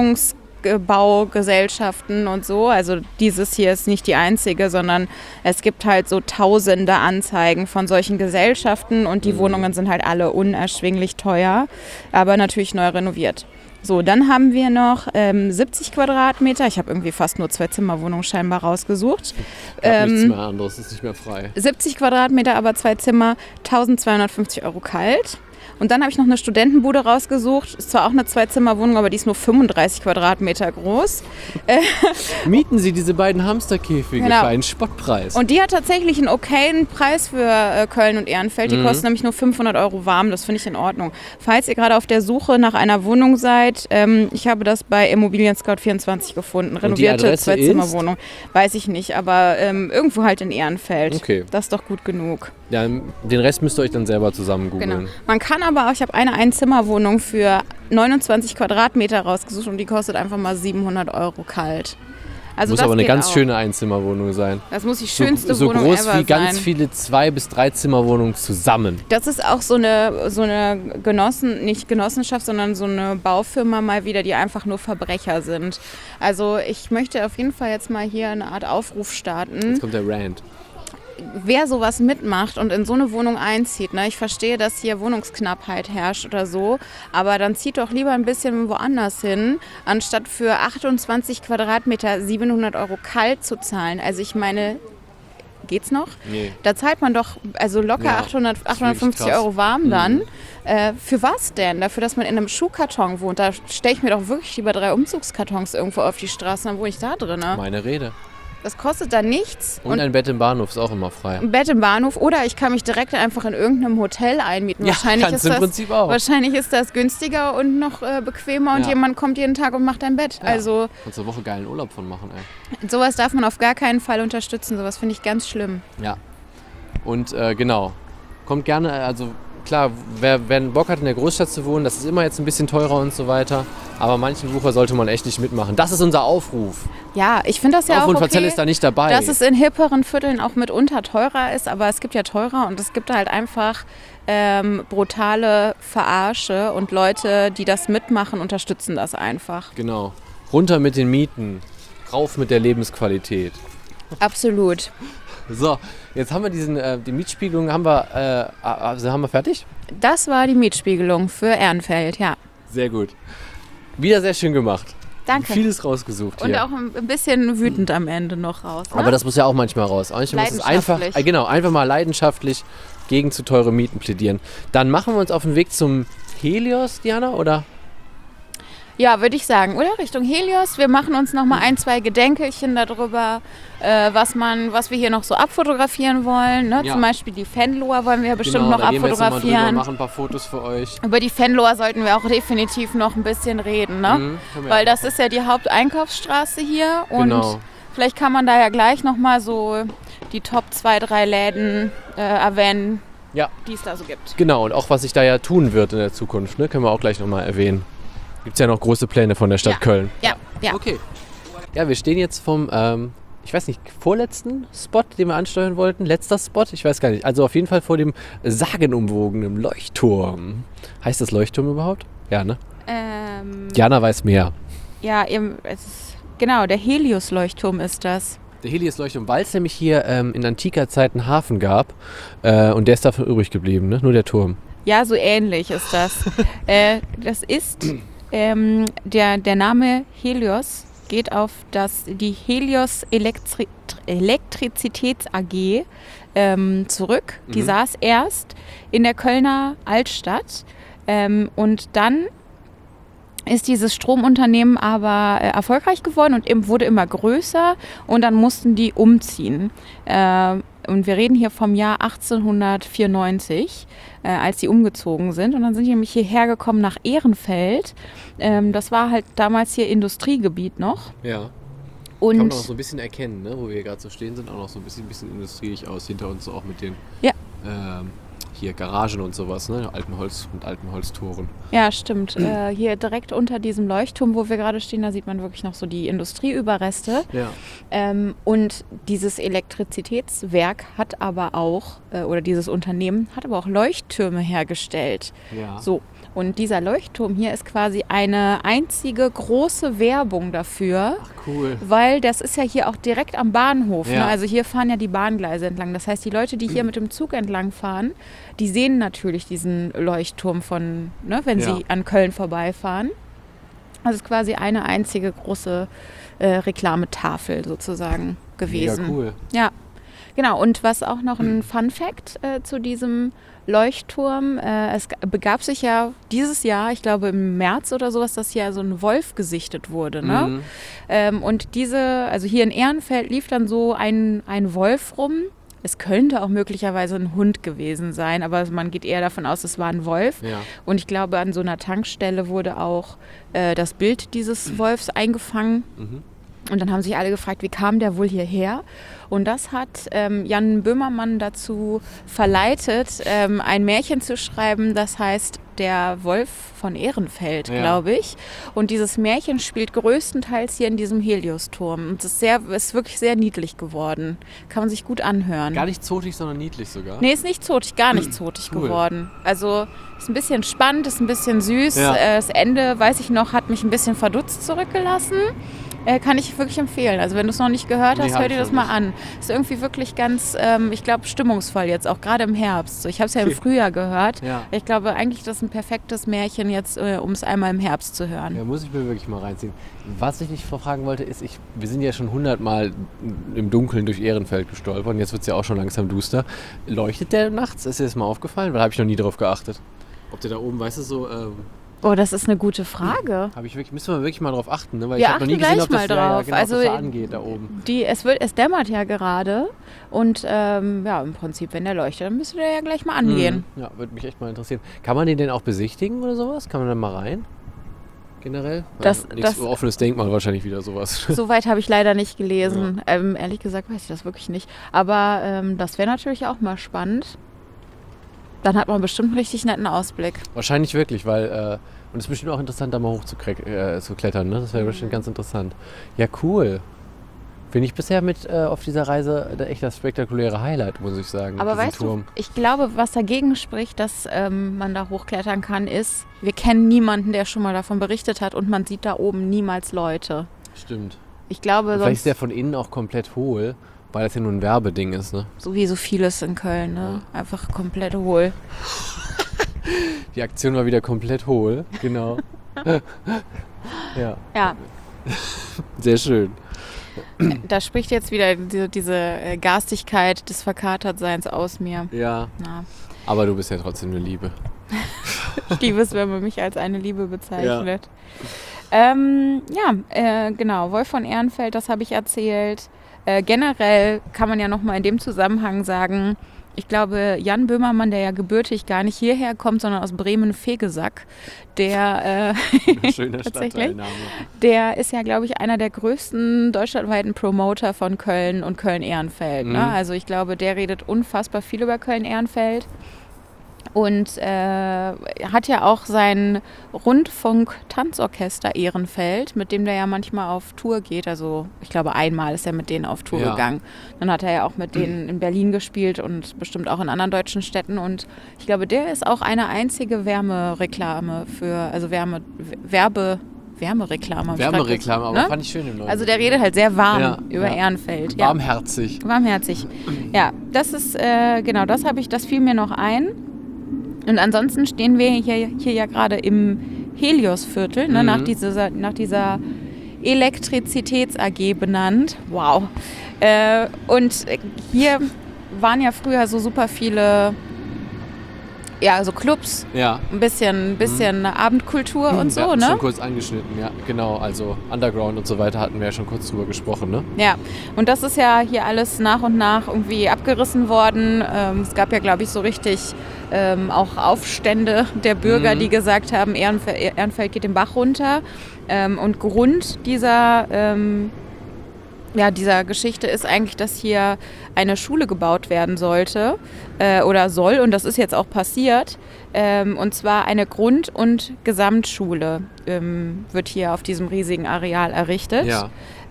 Wohnungsbaugesellschaften und so, also dieses hier ist nicht die einzige, sondern es gibt halt so tausende Anzeigen von solchen Gesellschaften und die Wohnungen sind halt alle unerschwinglich teuer, aber natürlich neu renoviert. So, dann haben wir noch 70 Quadratmeter. Ich habe irgendwie fast nur 2 Zimmerwohnungen scheinbar rausgesucht. Nichts mehr anderes, ist nicht mehr frei. 70 Quadratmeter, aber 2 Zimmer, 1250 € kalt. Und dann habe ich noch eine Studentenbude rausgesucht. Ist zwar auch eine 2-Zimmer-Wohnung, aber die ist nur 35 Quadratmeter groß. Mieten Sie diese beiden Hamsterkäfige für einen Spottpreis. Und die hat tatsächlich einen okayen Preis für Köln und Ehrenfeld. Die kostet nämlich nur 500 € warm. Das finde ich in Ordnung. Falls ihr gerade auf der Suche nach einer Wohnung seid, ich habe das bei Immobilien Scout 24 gefunden. Renovierte 2-Zimmer-Wohnung. Weiß ich nicht, aber irgendwo halt in Ehrenfeld. Okay. Das ist doch gut genug. Ja, den Rest müsst ihr euch dann selber zusammen googeln. Genau. Man kann aber auch, ich habe eine Einzimmerwohnung für 29 Quadratmeter rausgesucht und die kostet einfach mal 700 € kalt. Also muss das aber eine geht ganz auch. schöne Einzimmerwohnung sein. Das muss die schönste so Wohnung groß ever wie ganz sein. viele 2- bis 3-Zimmerwohnungen zusammen. Das ist auch so eine nicht Genossenschaft, sondern so eine Baufirma mal wieder, die einfach nur Verbrecher sind. Also ich möchte auf jeden Fall jetzt mal hier eine Art Aufruf starten. Jetzt kommt der Rant. Wer sowas mitmacht und in so eine Wohnung einzieht, ne, ich verstehe, dass hier Wohnungsknappheit herrscht oder so, aber dann zieht doch lieber ein bisschen woanders hin, anstatt für 28 Quadratmeter 700 € kalt zu zahlen. Also ich meine, geht's noch? Nee. Da zahlt man doch also locker Ja, 850 krass. € warm dann. Für was denn? Dafür, dass man in einem Schuhkarton wohnt. Da stelle ich mir doch wirklich lieber 3 Umzugskartons irgendwo auf die Straße, dann wohne ich da drin. Ne? Meine Rede. Das kostet da nichts. Und ein Bett im Bahnhof ist auch immer frei. Ein Bett im Bahnhof oder ich kann mich direkt einfach in irgendeinem Hotel einmieten. Ja, kannst du im Prinzip auch. Wahrscheinlich ist das günstiger und noch bequemer und Ja. jemand kommt jeden Tag und macht ein Bett. Ja. Also Kannst du eine Woche geilen Urlaub von machen, ey. sowas darf man auf gar keinen Fall unterstützen. Sowas finde ich ganz schlimm. Ja. Und genau. Kommt gerne, also klar, wer einen Bock hat, in der Großstadt zu wohnen, das ist immer jetzt ein bisschen teurer und so weiter. Aber manchen Wucher sollte man echt nicht mitmachen. Das ist unser Aufruf. Ja, ich finde das ja Auf auch und okay, Verzell ist da nicht dabei. dass es in hipperen Vierteln auch mitunter teurer ist, aber es gibt ja teurer und es gibt halt einfach brutale Verarsche und Leute, die das mitmachen, unterstützen das einfach. Genau. Runter mit den Mieten. Rauf mit der Lebensqualität. Absolut. So, jetzt haben wir die Mietspiegelung haben wir fertig? Das war die Mietspiegelung für Ehrenfeld, ja. Sehr gut. Wieder sehr schön gemacht. Danke. Vieles rausgesucht Und hier. auch ein bisschen wütend am Ende noch raus. Ne? Aber das muss ja auch manchmal raus. Manchmal muss es einfach, Leidenschaftlich. einfach mal leidenschaftlich gegen zu teure Mieten plädieren. Dann machen wir uns auf den Weg zum Helios, Diana, oder? Ja, würde ich sagen, oder? Richtung Helios. Wir machen uns noch mal 1, 2 Gedenkelchen darüber, was wir hier noch so abfotografieren wollen. Ne? Ja. Zum Beispiel die Fenloher wollen wir ja bestimmt noch da gehen wir jetzt noch mal drüber, abfotografieren. machen ein paar Fotos für euch. Über die Fenloher sollten wir auch definitiv noch ein bisschen reden, ne? Können wir Weil auch das ist ja die Haupteinkaufsstraße hier. Und Genau. vielleicht kann man da ja gleich noch mal so die Top 2, 3 Läden erwähnen, Ja. die es da so gibt. Genau, und auch was sich da ja tun wird in der Zukunft, ne? Können wir auch gleich nochmal erwähnen. Gibt es ja noch große Pläne von der Stadt Ja. Köln. Ja, ja. Okay. Ja, wir stehen jetzt vom, ich weiß nicht, vorletzten Spot, den wir ansteuern wollten. Letzter Spot, ich weiß gar nicht. Also auf jeden Fall vor dem sagenumwogenen Leuchtturm. Heißt das Leuchtturm überhaupt? Ja, ne? Jana weiß mehr. Ja, genau, der Helios-Leuchtturm ist das. Der Helios-Leuchtturm, weil es nämlich hier in antiker Zeit einen Hafen gab. Und der ist davon übrig geblieben, ne? Nur der Turm. Ja, so ähnlich ist das. Das ist der Name Helios geht auf die Helios Elektrizitäts AG zurück. Die saß erst in der Kölner Altstadt und dann ist dieses Stromunternehmen aber erfolgreich geworden und wurde immer größer und dann mussten die umziehen. Und wir reden hier vom Jahr 1894, als die umgezogen sind. Und dann sind die nämlich hierher gekommen nach Ehrenfeld. Das war halt damals hier Industriegebiet noch. Ja. Und Kann man auch so ein bisschen erkennen, ne? Wo wir gerade so stehen, sind auch noch so ein bisschen industrielig aus. Hinter uns so auch mit den hier Garagen und sowas, ne? Alten Holztoren. ja, stimmt. Hier direkt unter diesem Leuchtturm, wo wir gerade stehen, da sieht man wirklich noch so die Industrieüberreste. Ja. Und dieses Elektrizitätswerk hat aber auch, oder dieses Unternehmen hat aber auch Leuchttürme hergestellt. Ja. So. Und dieser Leuchtturm hier ist quasi eine einzige große Werbung dafür. Ach, cool. Weil das ist ja hier auch direkt am Bahnhof. Ja. Ne? Also hier fahren ja die Bahngleise entlang. Das heißt, die Leute, die hier mit dem Zug entlang fahren, die sehen natürlich diesen Leuchtturm wenn sie an Köln vorbeifahren. Also es ist quasi eine einzige große Reklametafel sozusagen gewesen. Mega cool. Ja, genau. Und was auch noch ein Fun-Fact zu diesem Leuchtturm. Es begab sich ja dieses Jahr, ich glaube im März oder sowas, dass hier so ein Wolf gesichtet wurde. Ne? Und also hier in Ehrenfeld lief dann so ein Wolf rum. Es könnte auch möglicherweise ein Hund gewesen sein, aber man geht eher davon aus, es war ein Wolf. Ja. Und ich glaube, an so einer Tankstelle wurde auch das Bild dieses Wolfs eingefangen. Und dann haben sich alle gefragt, wie kam der wohl hierher? Und das hat Jan Böhmermann dazu verleitet, ein Märchen zu schreiben, das heißt Der Wolf von Ehrenfeld, glaube ich. Und dieses Märchen spielt größtenteils hier in diesem Heliosturm. Und es ist wirklich sehr niedlich geworden. Kann man sich gut anhören. Gar nicht zotig, sondern niedlich sogar? Nee, ist nicht zotig, gar nicht zotig geworden. Also ist ein bisschen spannend, ist ein bisschen süß. Ja. Das Ende, weiß ich noch, hat mich ein bisschen verdutzt zurückgelassen. Kann ich wirklich empfehlen. Also wenn du es noch nicht gehört hast, hör dir das mal an. Ist irgendwie wirklich ganz, ich glaube, stimmungsvoll jetzt, auch gerade im Herbst. So, ich habe es ja im Frühjahr gehört. Ja. Ich glaube eigentlich, das ist ein perfektes Märchen jetzt, um es einmal im Herbst zu hören. Ja, muss ich mir wirklich mal reinziehen. Was ich dich fragen wollte, ist, wir sind ja schon 100 Mal im Dunkeln durch Ehrenfeld gestolpert und jetzt wird es ja auch schon langsam duster. Leuchtet der nachts? Ist dir das mal aufgefallen? Weil da habe ich noch nie drauf geachtet. Ob der da oben, weißt du, so... Oh, das ist eine gute Frage. Müssen wir wirklich mal drauf achten, ne? Weil ich habe noch nie gesehen, ob das drauf. Genau, also, was da angeht da oben. Es dämmert ja gerade und im Prinzip, wenn der leuchtet, dann müsste der ja gleich mal angehen. Ja, würde mich echt mal interessieren. Kann man den denn auch besichtigen oder sowas? Kann man da mal rein? Generell? Das offenes Denkmal wahrscheinlich wieder sowas. Soweit habe ich leider nicht gelesen. Ja. Ehrlich gesagt weiß ich das wirklich nicht. Aber das wäre natürlich auch mal spannend. Dann hat man bestimmt einen richtig netten Ausblick. Wahrscheinlich wirklich, weil... und es ist bestimmt auch interessant, da mal hoch zu klettern. Ne? Das wäre bestimmt ganz interessant. Ja, cool. Finde ich bisher auf dieser Reise echt das spektakuläre Highlight, muss ich sagen. Aber weißt du, ich glaube, was dagegen spricht, dass man da hochklettern kann, ist, wir kennen niemanden, der schon mal davon berichtet hat und man sieht da oben niemals Leute. Stimmt. Ich glaube, vielleicht ist der von innen auch komplett hohl, weil das ja nur ein Werbeding ist, ne? So wie so vieles in Köln, ne? Ja. Einfach komplett hohl. Die Aktion war wieder komplett hohl, genau. Ja. Sehr schön. Da spricht jetzt wieder diese Garstigkeit des Verkatertseins aus mir. Ja. Aber du bist ja trotzdem eine Liebe. Ich liebe es, wenn man mich als eine Liebe bezeichnet. Ja. Genau. Wolf von Ehrenfeld, das habe ich erzählt. Generell kann man ja nochmal in dem Zusammenhang sagen, ich glaube, Jan Böhmermann, der ja gebürtig gar nicht hierher kommt, sondern aus Bremen-Vegesack, der schöner Stadtteilname. Der ist ja, glaube ich, einer der größten deutschlandweiten Promoter von Köln und Köln-Ehrenfeld. Ne? Also ich glaube, der redet unfassbar viel über Köln-Ehrenfeld. Und hat ja auch sein Rundfunk-Tanzorchester Ehrenfeld, mit dem der ja manchmal auf Tour geht. Also ich glaube, einmal ist er mit denen auf Tour gegangen. Dann hat er ja auch mit denen in Berlin gespielt und bestimmt auch in anderen deutschen Städten. Und ich glaube, der ist auch eine einzige Wärmereklame Wärmereklame, aber ne? Fand ich schön im Neuen. Also der redet halt sehr warm über Ehrenfeld. Warmherzig. Warmherzig. Ja, das ist, genau, das fiel mir noch ein. Und ansonsten stehen wir hier ja gerade im Heliosviertel, ne, nach dieser Elektrizitäts-AG benannt. Wow. Und hier waren ja früher so super viele, so Clubs, ein bisschen Abendkultur und so, ja, ne? Schon kurz angeschnitten, ja, genau. Also Underground und so weiter hatten wir ja schon kurz drüber gesprochen, ne? Ja, und das ist ja hier alles nach und nach irgendwie abgerissen worden. Es gab ja, glaube ich, so richtig auch Aufstände der Bürger, die gesagt haben, Ehrenfeld geht den Bach runter. Und Grund dieser Geschichte ist eigentlich, dass hier eine Schule gebaut werden sollte oder soll, und das ist jetzt auch passiert. Und zwar eine Grund- und Gesamtschule wird hier auf diesem riesigen Areal errichtet. Ja.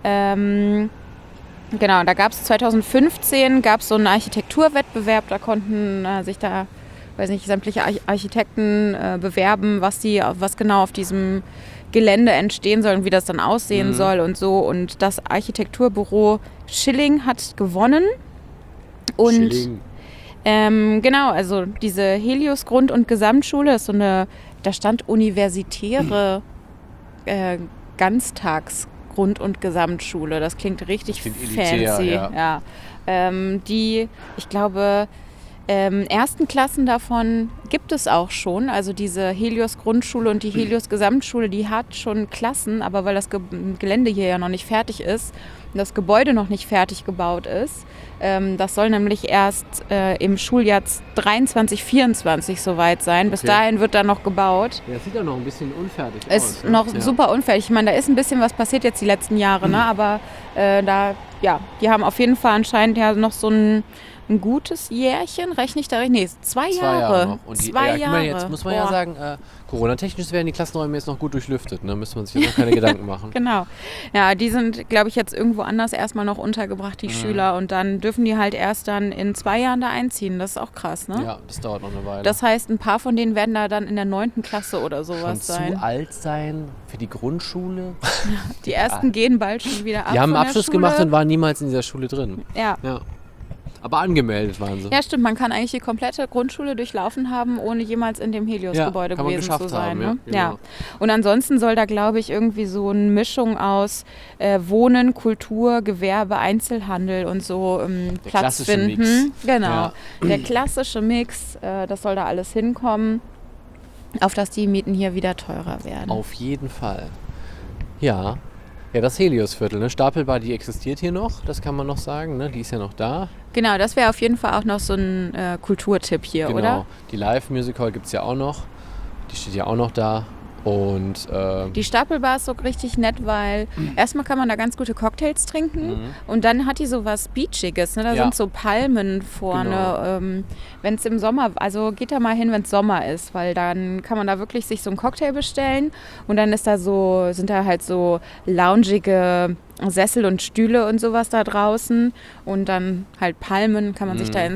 Genau, da gab es 2015 so einen Architekturwettbewerb, da konnten sich sämtliche Architekten bewerben, was genau auf diesem Gelände entstehen soll und wie das dann aussehen soll und so. Und das Architekturbüro Schilling hat gewonnen. Und Schilling. Genau, also diese Helios Grund- und Gesamtschule ist da stand universitäre Ganztags-Grund- und Gesamtschule. Das klingt richtig fancy. Elitär, ja. Die, ich glaube, Ersten Klassen davon gibt es auch schon. Also diese Helios Grundschule und die Helios Gesamtschule, die hat schon Klassen, aber weil das Gelände hier ja noch nicht fertig ist, das Gebäude noch nicht fertig gebaut ist, das soll nämlich erst im Schuljahr 23/24 soweit sein. Bis dahin wird da noch gebaut. Ja, das sieht auch noch ein bisschen unfertig aus. Ist noch super unfertig. Ich meine, da ist ein bisschen was passiert jetzt die letzten Jahre, ne? Aber die haben auf jeden Fall anscheinend ja noch so ein gutes Jährchen, rechne ich da richtig? Nee, 2 Jahre. Noch. Und 2 Jahre. Jetzt muss man ja sagen, Corona-technisch werden die Klassenräume jetzt noch gut durchlüftet. Da müsste man sich jetzt noch keine Gedanken machen. Genau. Ja, die sind, glaube ich, jetzt irgendwo anders erstmal noch untergebracht, die Schüler. Und dann dürfen die halt erst dann in 2 Jahren da einziehen. Das ist auch krass, ne? Ja, das dauert noch eine Weile. Das heißt, ein paar von denen werden da dann in der 9. Klasse oder sowas schon sein. Zu alt sein für die Grundschule. Die ersten gehen bald schon wieder ab. Die haben einen Abschluss gemacht und waren niemals in dieser Schule drin. Ja. Aber angemeldet waren sie. Ja, stimmt. Man kann eigentlich die komplette Grundschule durchlaufen haben, ohne jemals in dem Helios-Gebäude gewesen zu sein. Haben, ne? Ja. Und ansonsten soll da, glaube ich, irgendwie so eine Mischung aus Wohnen, Kultur, Gewerbe, Einzelhandel und so Platz finden. Mix. Genau. Ja. Der klassische Mix, das soll da alles hinkommen, auf dass die Mieten hier wieder teurer werden. Auf jeden Fall. Ja. Ja, das Heliosviertel, ne? Stapelbar, die existiert hier noch, das kann man noch sagen, ne? Die ist ja noch da. Genau, das wäre auf jeden Fall auch noch so ein Kulturtipp hier, genau. Oder? Die Live-Music Hall gibt es ja auch noch, die steht ja auch noch da. Und die Stapelbar ist so richtig nett, weil erstmal kann man da ganz gute Cocktails trinken und dann hat die so was Beachiges. Ne? Da sind so Palmen vorne. Genau. Wenn es im Sommer, also geht da mal hin, wenn es Sommer ist, weil dann kann man da wirklich sich so einen Cocktail bestellen und dann sind da halt so loungige Sessel und Stühle und sowas da draußen und dann halt Palmen, kann man sich da in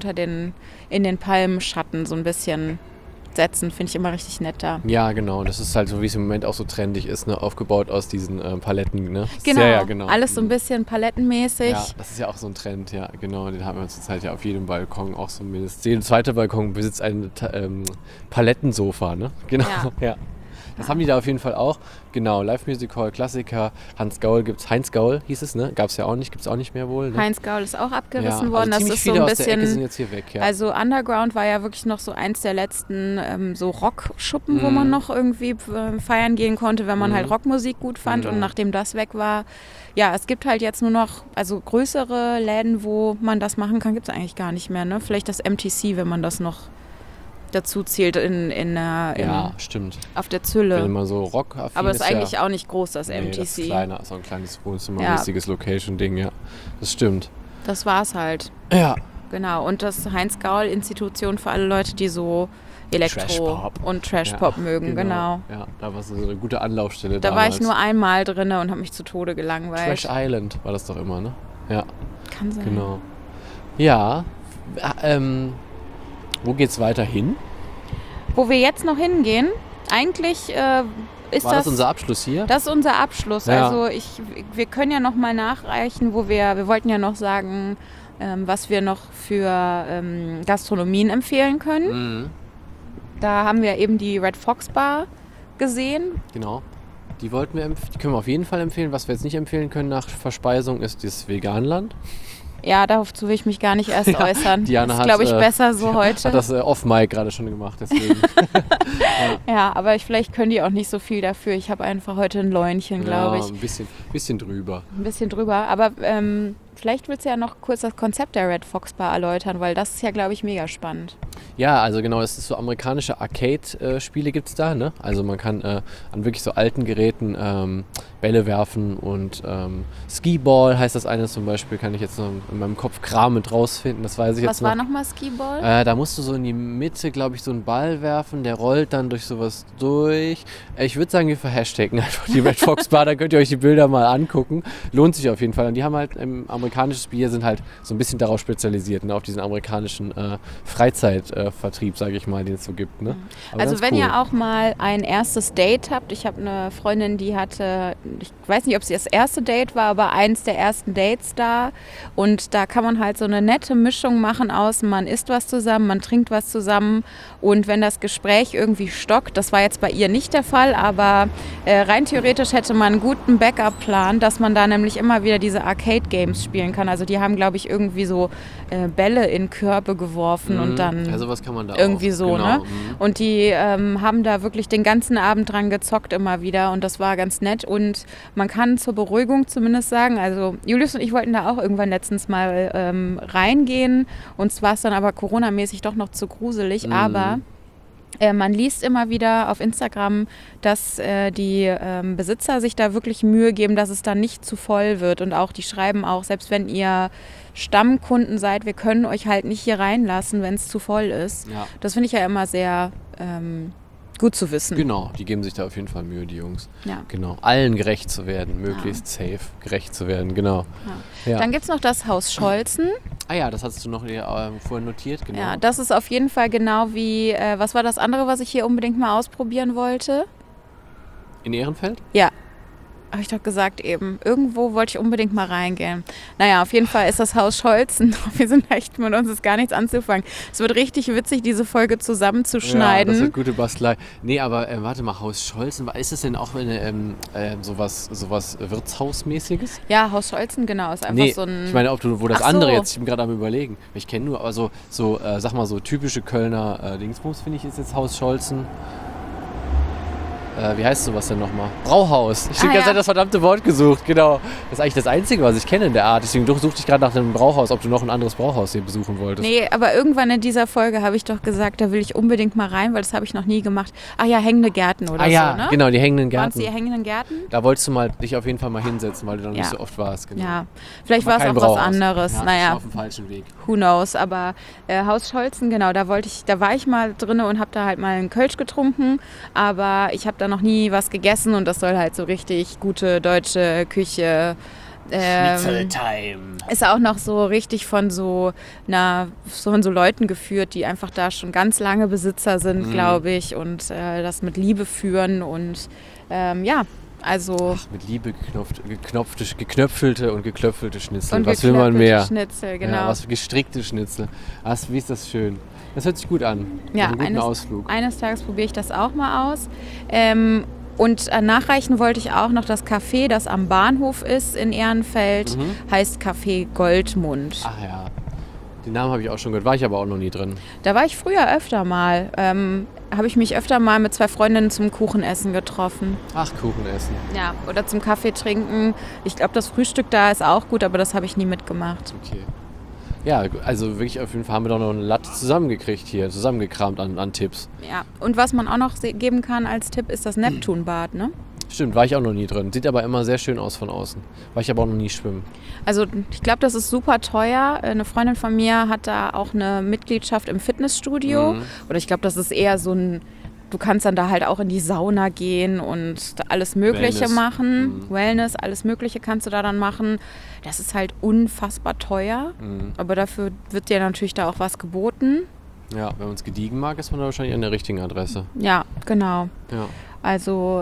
den Palmenschatten so ein bisschen setzen, finde ich immer richtig nett da. Ja, genau. Das ist halt so, wie es im Moment auch so trendig ist, ne? Aufgebaut aus diesen Paletten. Ne? Genau. Genau. Alles so ein bisschen palettenmäßig. Ja, das ist ja auch so ein Trend, ja, genau. Den haben wir zurzeit ja auf jedem Balkon auch zumindest. Jeder zweite Balkon besitzt ein Palettensofa, ne? Genau, ja. Das haben die da auf jeden Fall auch. Genau, Live Music Hall, Klassiker, Heinz Gaul hieß es, ne? Gab's ja auch nicht, gibt's auch nicht mehr wohl. Ne? Heinz Gaul ist auch abgerissen worden. Also das ist viele so ein aus bisschen. Der Ecke sind jetzt hier weg, ja. Also Underground war ja wirklich noch so eins der letzten so Rockschuppen, wo man noch irgendwie feiern gehen konnte, wenn man halt Rockmusik gut fand. Und nachdem das weg war, ja, es gibt halt jetzt nur noch, also größere Läden, wo man das machen kann, gibt es eigentlich gar nicht mehr. Ne? Vielleicht das MTC, wenn man das noch dazu zählt stimmt. Auf der Zülle. Wenn man so rockaffin aber es ist eigentlich auch nicht groß, das MTC. Das ist kleiner, so ein kleines Wohnzimmermäßiges Location-Ding, ja. Das stimmt. Das war's halt. Ja. Genau. Und das Heinz-Gaul-Institution für alle Leute, die so Elektro und Trash-Pop mögen, genau. Ja, da war so eine gute Anlaufstelle da damals. war ich nur einmal drin und habe mich zu Tode gelangweilt. Trash Island war das doch immer, ne? Ja. Kann sein. Genau. Ja, wo geht's weiter hin? Wo wir jetzt noch hingehen, eigentlich ist war das unser Abschluss hier? Das ist unser Abschluss. Ja. Also wir können ja noch mal nachreichen, wir wollten ja noch sagen, was wir noch für Gastronomien empfehlen können. Mhm. Da haben wir eben die Red Fox Bar gesehen. Genau. Die können wir auf jeden Fall empfehlen. Was wir jetzt nicht empfehlen können nach Verspeisung ist das Veganland. Ja, dazu will ich mich gar nicht erst äußern. Diana das ist, glaube ich, besser so heute. Hat das off-mic gerade schon gemacht, deswegen. Ja, aber vielleicht können die auch nicht so viel dafür. Ich habe einfach heute ein Läunchen, glaube ich. Ein bisschen drüber. Ein bisschen drüber, aber vielleicht willst du ja noch kurz das Konzept der Red Fox Bar erläutern, weil das ist ja, glaube ich, mega spannend. Ja, also genau, das ist so amerikanische Arcade-Spiele gibt es da, ne? Also man kann an wirklich so alten Geräten Bälle werfen und Skee-Ball heißt das eine zum Beispiel, kann ich jetzt noch in meinem Kopf kramend rausfinden, das weiß ich jetzt noch. Was war nochmal Skee-Ball? Da musst du so in die Mitte, glaube ich, so einen Ball werfen, der rollt dann durch sowas durch. Ich würde sagen, wir verhashtaggen einfach die Red Fox Bar, da könnt ihr euch die Bilder mal angucken. Lohnt sich auf jeden Fall. Und die haben halt im amerikanischen Bier sind halt so ein bisschen darauf spezialisiert, ne? Auf diesen amerikanischen Freizeitvertrieb, sage ich mal, den es so gibt. Ne? Also wenn ihr auch mal ein erstes Date habt, ich habe eine Freundin, die hatte, ich weiß nicht, ob sie das erste Date war, aber eins der ersten Dates da und da kann man halt so eine nette Mischung machen aus, man isst was zusammen, man trinkt was zusammen und wenn das Gespräch irgendwie stockt, das war jetzt bei ihr nicht der Fall, aber rein theoretisch hätte man einen guten Backup-Plan, dass man da nämlich immer wieder diese Arcade-Games spielt spielen kann. Also die haben, glaube ich, irgendwie so Bälle in Körbe geworfen und dann ja, sowas kann man da irgendwie auch. so, Genau. ne? Und die haben da wirklich den ganzen Abend dran gezockt immer wieder und das war ganz nett. Und man kann zur Beruhigung zumindest sagen, also Julius und ich wollten da auch irgendwann letztens mal reingehen. Uns war es dann aber coronamäßig doch noch zu gruselig, aber man liest immer wieder auf Instagram, dass die Besitzer sich da wirklich Mühe geben, dass es dann nicht zu voll wird. Und auch die schreiben auch, selbst wenn ihr Stammkunden seid, wir können euch halt nicht hier reinlassen, wenn es zu voll ist. Ja. Das finde ich ja immer sehr gut zu wissen. Genau, die geben sich da auf jeden Fall Mühe, die Jungs. Ja. Genau, allen gerecht zu werden, möglichst safe gerecht zu werden, genau. Ja. Ja. Dann gibt es noch das Haus Scholzen. Ah ja, das hast du noch vorhin notiert, genau. Ja, das ist auf jeden Fall genau wie, was war das andere, was ich hier unbedingt mal ausprobieren wollte? In Ehrenfeld? Ja, habe ich doch gesagt eben. Irgendwo wollte ich unbedingt mal reingehen. Naja, auf jeden Fall ist das Haus Scholzen. Wir sind echt, mit uns ist gar nichts anzufangen. Es wird richtig witzig, diese Folge zusammenzuschneiden. Ja, das wird gute Bastelei. Nee, aber warte mal, Haus Scholzen, ist das denn auch sowas Wirtshausmäßiges? Ja, Haus Scholzen, genau. Ist einfach so ein... ich meine, wo das Ach andere so. jetzt, ich bin gerade am Überlegen. Ich kenne nur, aber sag mal, so typische Kölner Dingsbums, finde ich, ist jetzt Haus Scholzen. Wie heißt sowas denn nochmal? Brauhaus. Ich habe die ganze Zeit das verdammte Wort gesucht, genau. Das ist eigentlich das Einzige, was ich kenne in der Art. Deswegen suchte ich gerade nach einem Brauhaus, ob du noch ein anderes Brauhaus hier besuchen wolltest. Nee, aber irgendwann in dieser Folge habe ich doch gesagt, da will ich unbedingt mal rein, weil das habe ich noch nie gemacht. Ah ja, hängende Gärten oder so, ne? Genau, die hängenden Waren es Gärten. die hängenden Gärten? Da wolltest du dich auf jeden Fall mal hinsetzen, weil du dann nicht so oft warst. Genau. Ja, vielleicht Aber war es kein auch Brauhaus. was anderes. Ja, Naja, auf dem falschen Weg. who knows. Aber Haus Scholzen, genau, da war ich mal drin und habe da halt mal einen Kölsch getrunken. Aber ich habe da noch nie was gegessen und das soll halt so richtig gute deutsche Küche. Schnitzeltime. Ist auch noch so richtig von so Leuten geführt, die einfach da schon ganz lange Besitzer sind, glaube ich, und das mit Liebe führen und also... Ach, mit Liebe geknöpfelte und geklöpfelte Schnitzel. Und was will man mehr? Schnitzel, genau. Ja, was gestrickte Schnitzel. Wie ist das schön. Das hört sich gut an. Ja, einen guten Ausflug. Eines Tages probiere ich das auch mal aus. Und nachreichen wollte ich auch noch das Café, das am Bahnhof ist in Ehrenfeld, heißt Café Goldmund. Ach ja, den Namen habe ich auch schon gehört, war ich aber auch noch nie drin. Da war ich früher öfter mal. Habe ich mich öfter mal mit 2 Freundinnen zum Kuchenessen getroffen. Ach, Kuchen essen. Ja, oder zum Kaffee trinken. Ich glaube, das Frühstück da ist auch gut, aber das habe ich nie mitgemacht. Okay. Ja, also wirklich auf jeden Fall haben wir doch noch eine Latte zusammengekramt an Tipps. Ja, und was man auch noch geben kann als Tipp, ist das Neptunbad, ne? Stimmt, war ich auch noch nie drin. Sieht aber immer sehr schön aus von außen. War ich aber auch noch nie schwimmen. Also ich glaube, das ist super teuer. Eine Freundin von mir hat da auch eine Mitgliedschaft im Fitnessstudio. Oder ich glaube, das ist eher so ein... Du kannst dann da halt auch in die Sauna gehen und alles Mögliche Wellness. machen. Wellness, alles Mögliche kannst du da dann machen. Das ist halt unfassbar teuer. Aber dafür wird dir natürlich da auch was geboten. Ja, wenn man es gediegen mag, ist man da wahrscheinlich an der richtigen Adresse. Ja, genau. Ja. Also,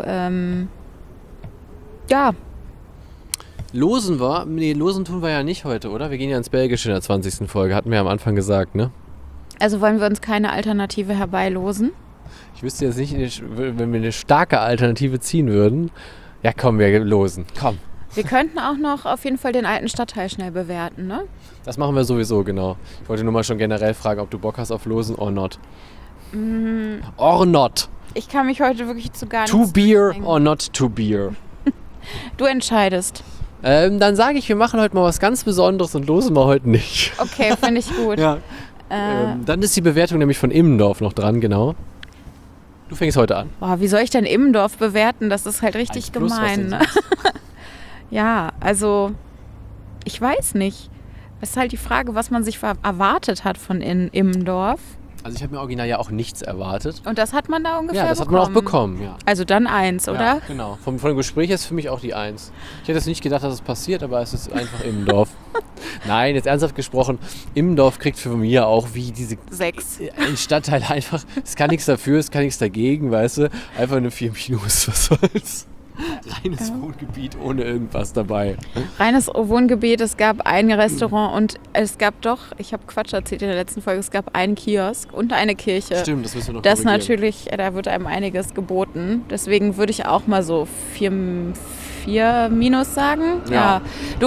ja. Losen tun wir ja nicht heute, oder? Wir gehen ja ins Belgische in der 20. Folge, hatten wir am Anfang gesagt, ne? Also wollen wir uns keine Alternative herbeilosen? Ich wüsste jetzt nicht, wenn wir eine starke Alternative ziehen würden. Ja, komm, wir losen. Komm. Wir könnten auch noch auf jeden Fall den alten Stadtteil schnell bewerten, ne? Das machen wir sowieso, genau. Ich wollte nur mal schon generell fragen, ob du Bock hast auf Losen or not. Or not. Ich kann mich heute wirklich zu gar nichts To beer bringen. or not to beer. Du entscheidest. Dann sage ich, wir machen heute mal was ganz Besonderes und losen wir heute nicht. Okay, finde ich gut. Ja. Dann ist die Bewertung nämlich von Immendorf noch dran, genau. Du fängst heute an. Boah, wie soll ich denn Immendorf bewerten? Das ist halt richtig 1 plus, was gemein. denn Ne? sonst? Ja, also ich weiß nicht. Es ist halt die Frage, was man sich erwartet hat von Immendorf. Also ich habe mir original ja auch nichts erwartet. Und das hat man da ungefähr Ja, das hat man auch bekommen, ja. Also dann 1, oder? Ja, genau. Von dem Gespräch ist für mich auch die 1. Ich hätte es nicht gedacht, dass es passiert, aber es ist einfach Immendorf. Nein, jetzt ernsthaft gesprochen, Immendorf kriegt für mich auch wie diese 6. ein Stadtteil einfach, es kann nichts dafür, es kann nichts dagegen, weißt du, einfach eine 4 Minus, was soll's. Reines Wohngebiet ohne irgendwas dabei. Reines Wohngebiet, es gab ein Restaurant und es gab doch, ich habe Quatsch erzählt in der letzten Folge, es gab einen Kiosk und eine Kirche. Stimmt, das müssen wir noch Das korrigieren. natürlich, da wird einem einiges geboten. Deswegen würde ich auch mal so 4 4 minus sagen. Ja.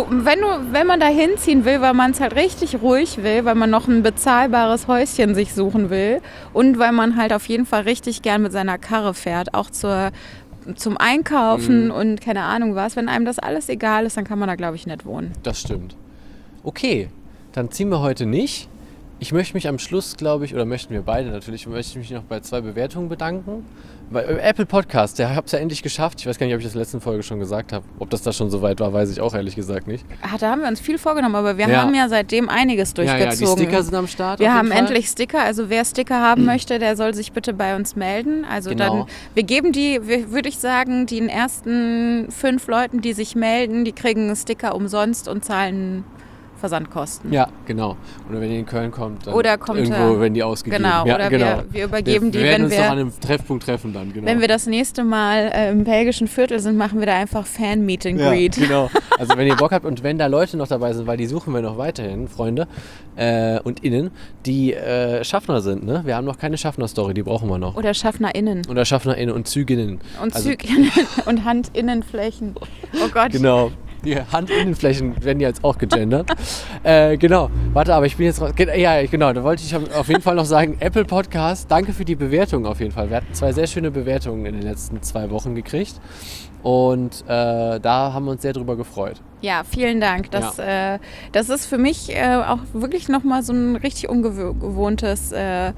Wenn man da hinziehen will, weil man es halt richtig ruhig will, weil man noch ein bezahlbares Häuschen sich suchen will und weil man halt auf jeden Fall richtig gern mit seiner Karre fährt, auch zum Einkaufen und keine Ahnung was. Wenn einem das alles egal ist, dann kann man da, glaube ich, nicht wohnen. Das stimmt. Okay, dann ziehen wir heute nicht. Ich möchte mich am Schluss, glaube ich, oder möchten wir beide natürlich, möchte mich noch bei 2 Bewertungen bedanken. Bei Apple Podcast, der hat es ja endlich geschafft. Ich weiß gar nicht, ob ich das in der letzten Folge schon gesagt habe. Ob das da schon so weit war, weiß ich auch ehrlich gesagt nicht. Da haben wir uns viel vorgenommen, aber wir haben ja seitdem einiges durchgezogen. Ja, die Sticker sind am Start. Wir haben endlich Sticker, also wer Sticker haben möchte, der soll sich bitte bei uns melden. Also dann, wir geben würde ich sagen, den ersten 5 Leuten, die sich melden, die kriegen einen Sticker umsonst und zahlen Versandkosten. Ja, genau. Oder wenn ihr in Köln kommt, dann kommt irgendwo, wenn die ausgegeben. Genau, ja, oder genau. Wir übergeben die, wenn wir... Wir werden uns noch an einem Treffpunkt treffen dann, genau. Wenn wir das nächste Mal im belgischen Viertel sind, machen wir da einfach Fan-Meet and Greet. Ja, genau. Also wenn ihr Bock habt und wenn da Leute noch dabei sind, weil die suchen wir noch weiterhin, Freunde und Innen, die Schaffner sind, ne? Wir haben noch keine Schaffner-Story, die brauchen wir noch. Oder SchaffnerInnen. Oder SchaffnerInnen und Züginnen. Und Züginnen und Handinnenflächen. Oh Gott. Genau. Die Handinnenflächen werden jetzt auch gegendert. Genau. Warte, aber ich bin jetzt raus. Ja, genau. Da wollte ich auf jeden Fall noch sagen, Apple Podcast, danke für die Bewertung auf jeden Fall. Wir hatten 2 sehr schöne Bewertungen in den letzten 2 Wochen gekriegt. Und da haben wir uns sehr drüber gefreut. Ja, vielen Dank. Das ist für mich auch wirklich nochmal so ein richtig ungewohntes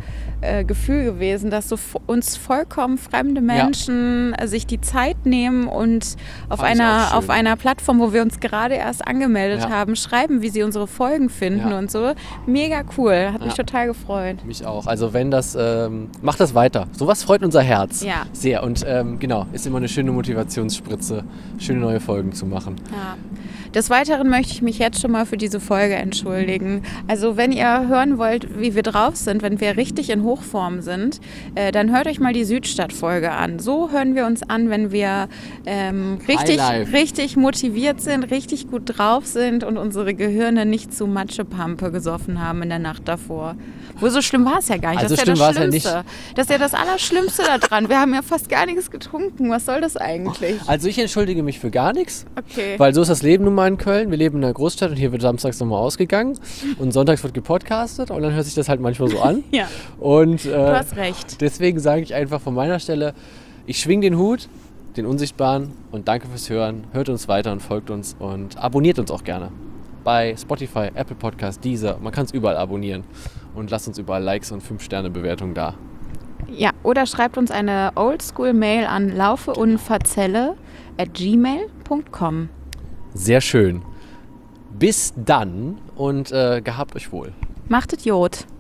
Gefühl gewesen, dass so uns vollkommen fremde Menschen sich die Zeit nehmen und auf einer Plattform, wo wir uns gerade erst angemeldet haben, schreiben, wie sie unsere Folgen finden und so. Mega cool. Hat mich total gefreut. Mich auch. Also wenn das, macht das weiter. Sowas freut unser Herz sehr. Und genau, ist immer eine schöne Motivationsspritze, schöne neue Folgen zu machen. Ja. Des Weiteren möchte ich mich jetzt schon mal für diese Folge entschuldigen. Also wenn ihr hören wollt, wie wir drauf sind, wenn wir richtig in Hochform sind, dann hört euch mal die Südstadt-Folge an. So hören wir uns an, wenn wir richtig motiviert sind, richtig gut drauf sind und unsere Gehirne nicht zu Matschepampe gesoffen haben in der Nacht davor. Wo so schlimm war es ja gar nicht. Also das ist ja das Schlimmste. Das ist ja das Allerschlimmste daran. Wir haben ja fast gar nichts getrunken. Was soll das eigentlich? Also ich entschuldige mich für gar nichts, okay. Weil so ist das Leben nun mal in Köln. Wir leben in einer Großstadt und hier wird samstags nochmal ausgegangen und sonntags wird gepodcastet und dann hört sich das halt manchmal so an. Ja, und, du hast recht. Deswegen sage ich einfach von meiner Stelle, ich schwing den Hut, den Unsichtbaren, und danke fürs Hören. Hört uns weiter und folgt uns und abonniert uns auch gerne. Bei Spotify, Apple Podcast, Deezer, man kann es überall abonnieren. Und lasst uns überall Likes und 5-Sterne-Bewertungen da. Ja, oder schreibt uns eine Oldschool-Mail an laufeunverzelle@gmail.com. Sehr schön. Bis dann und gehabt euch wohl. Macht es Jod.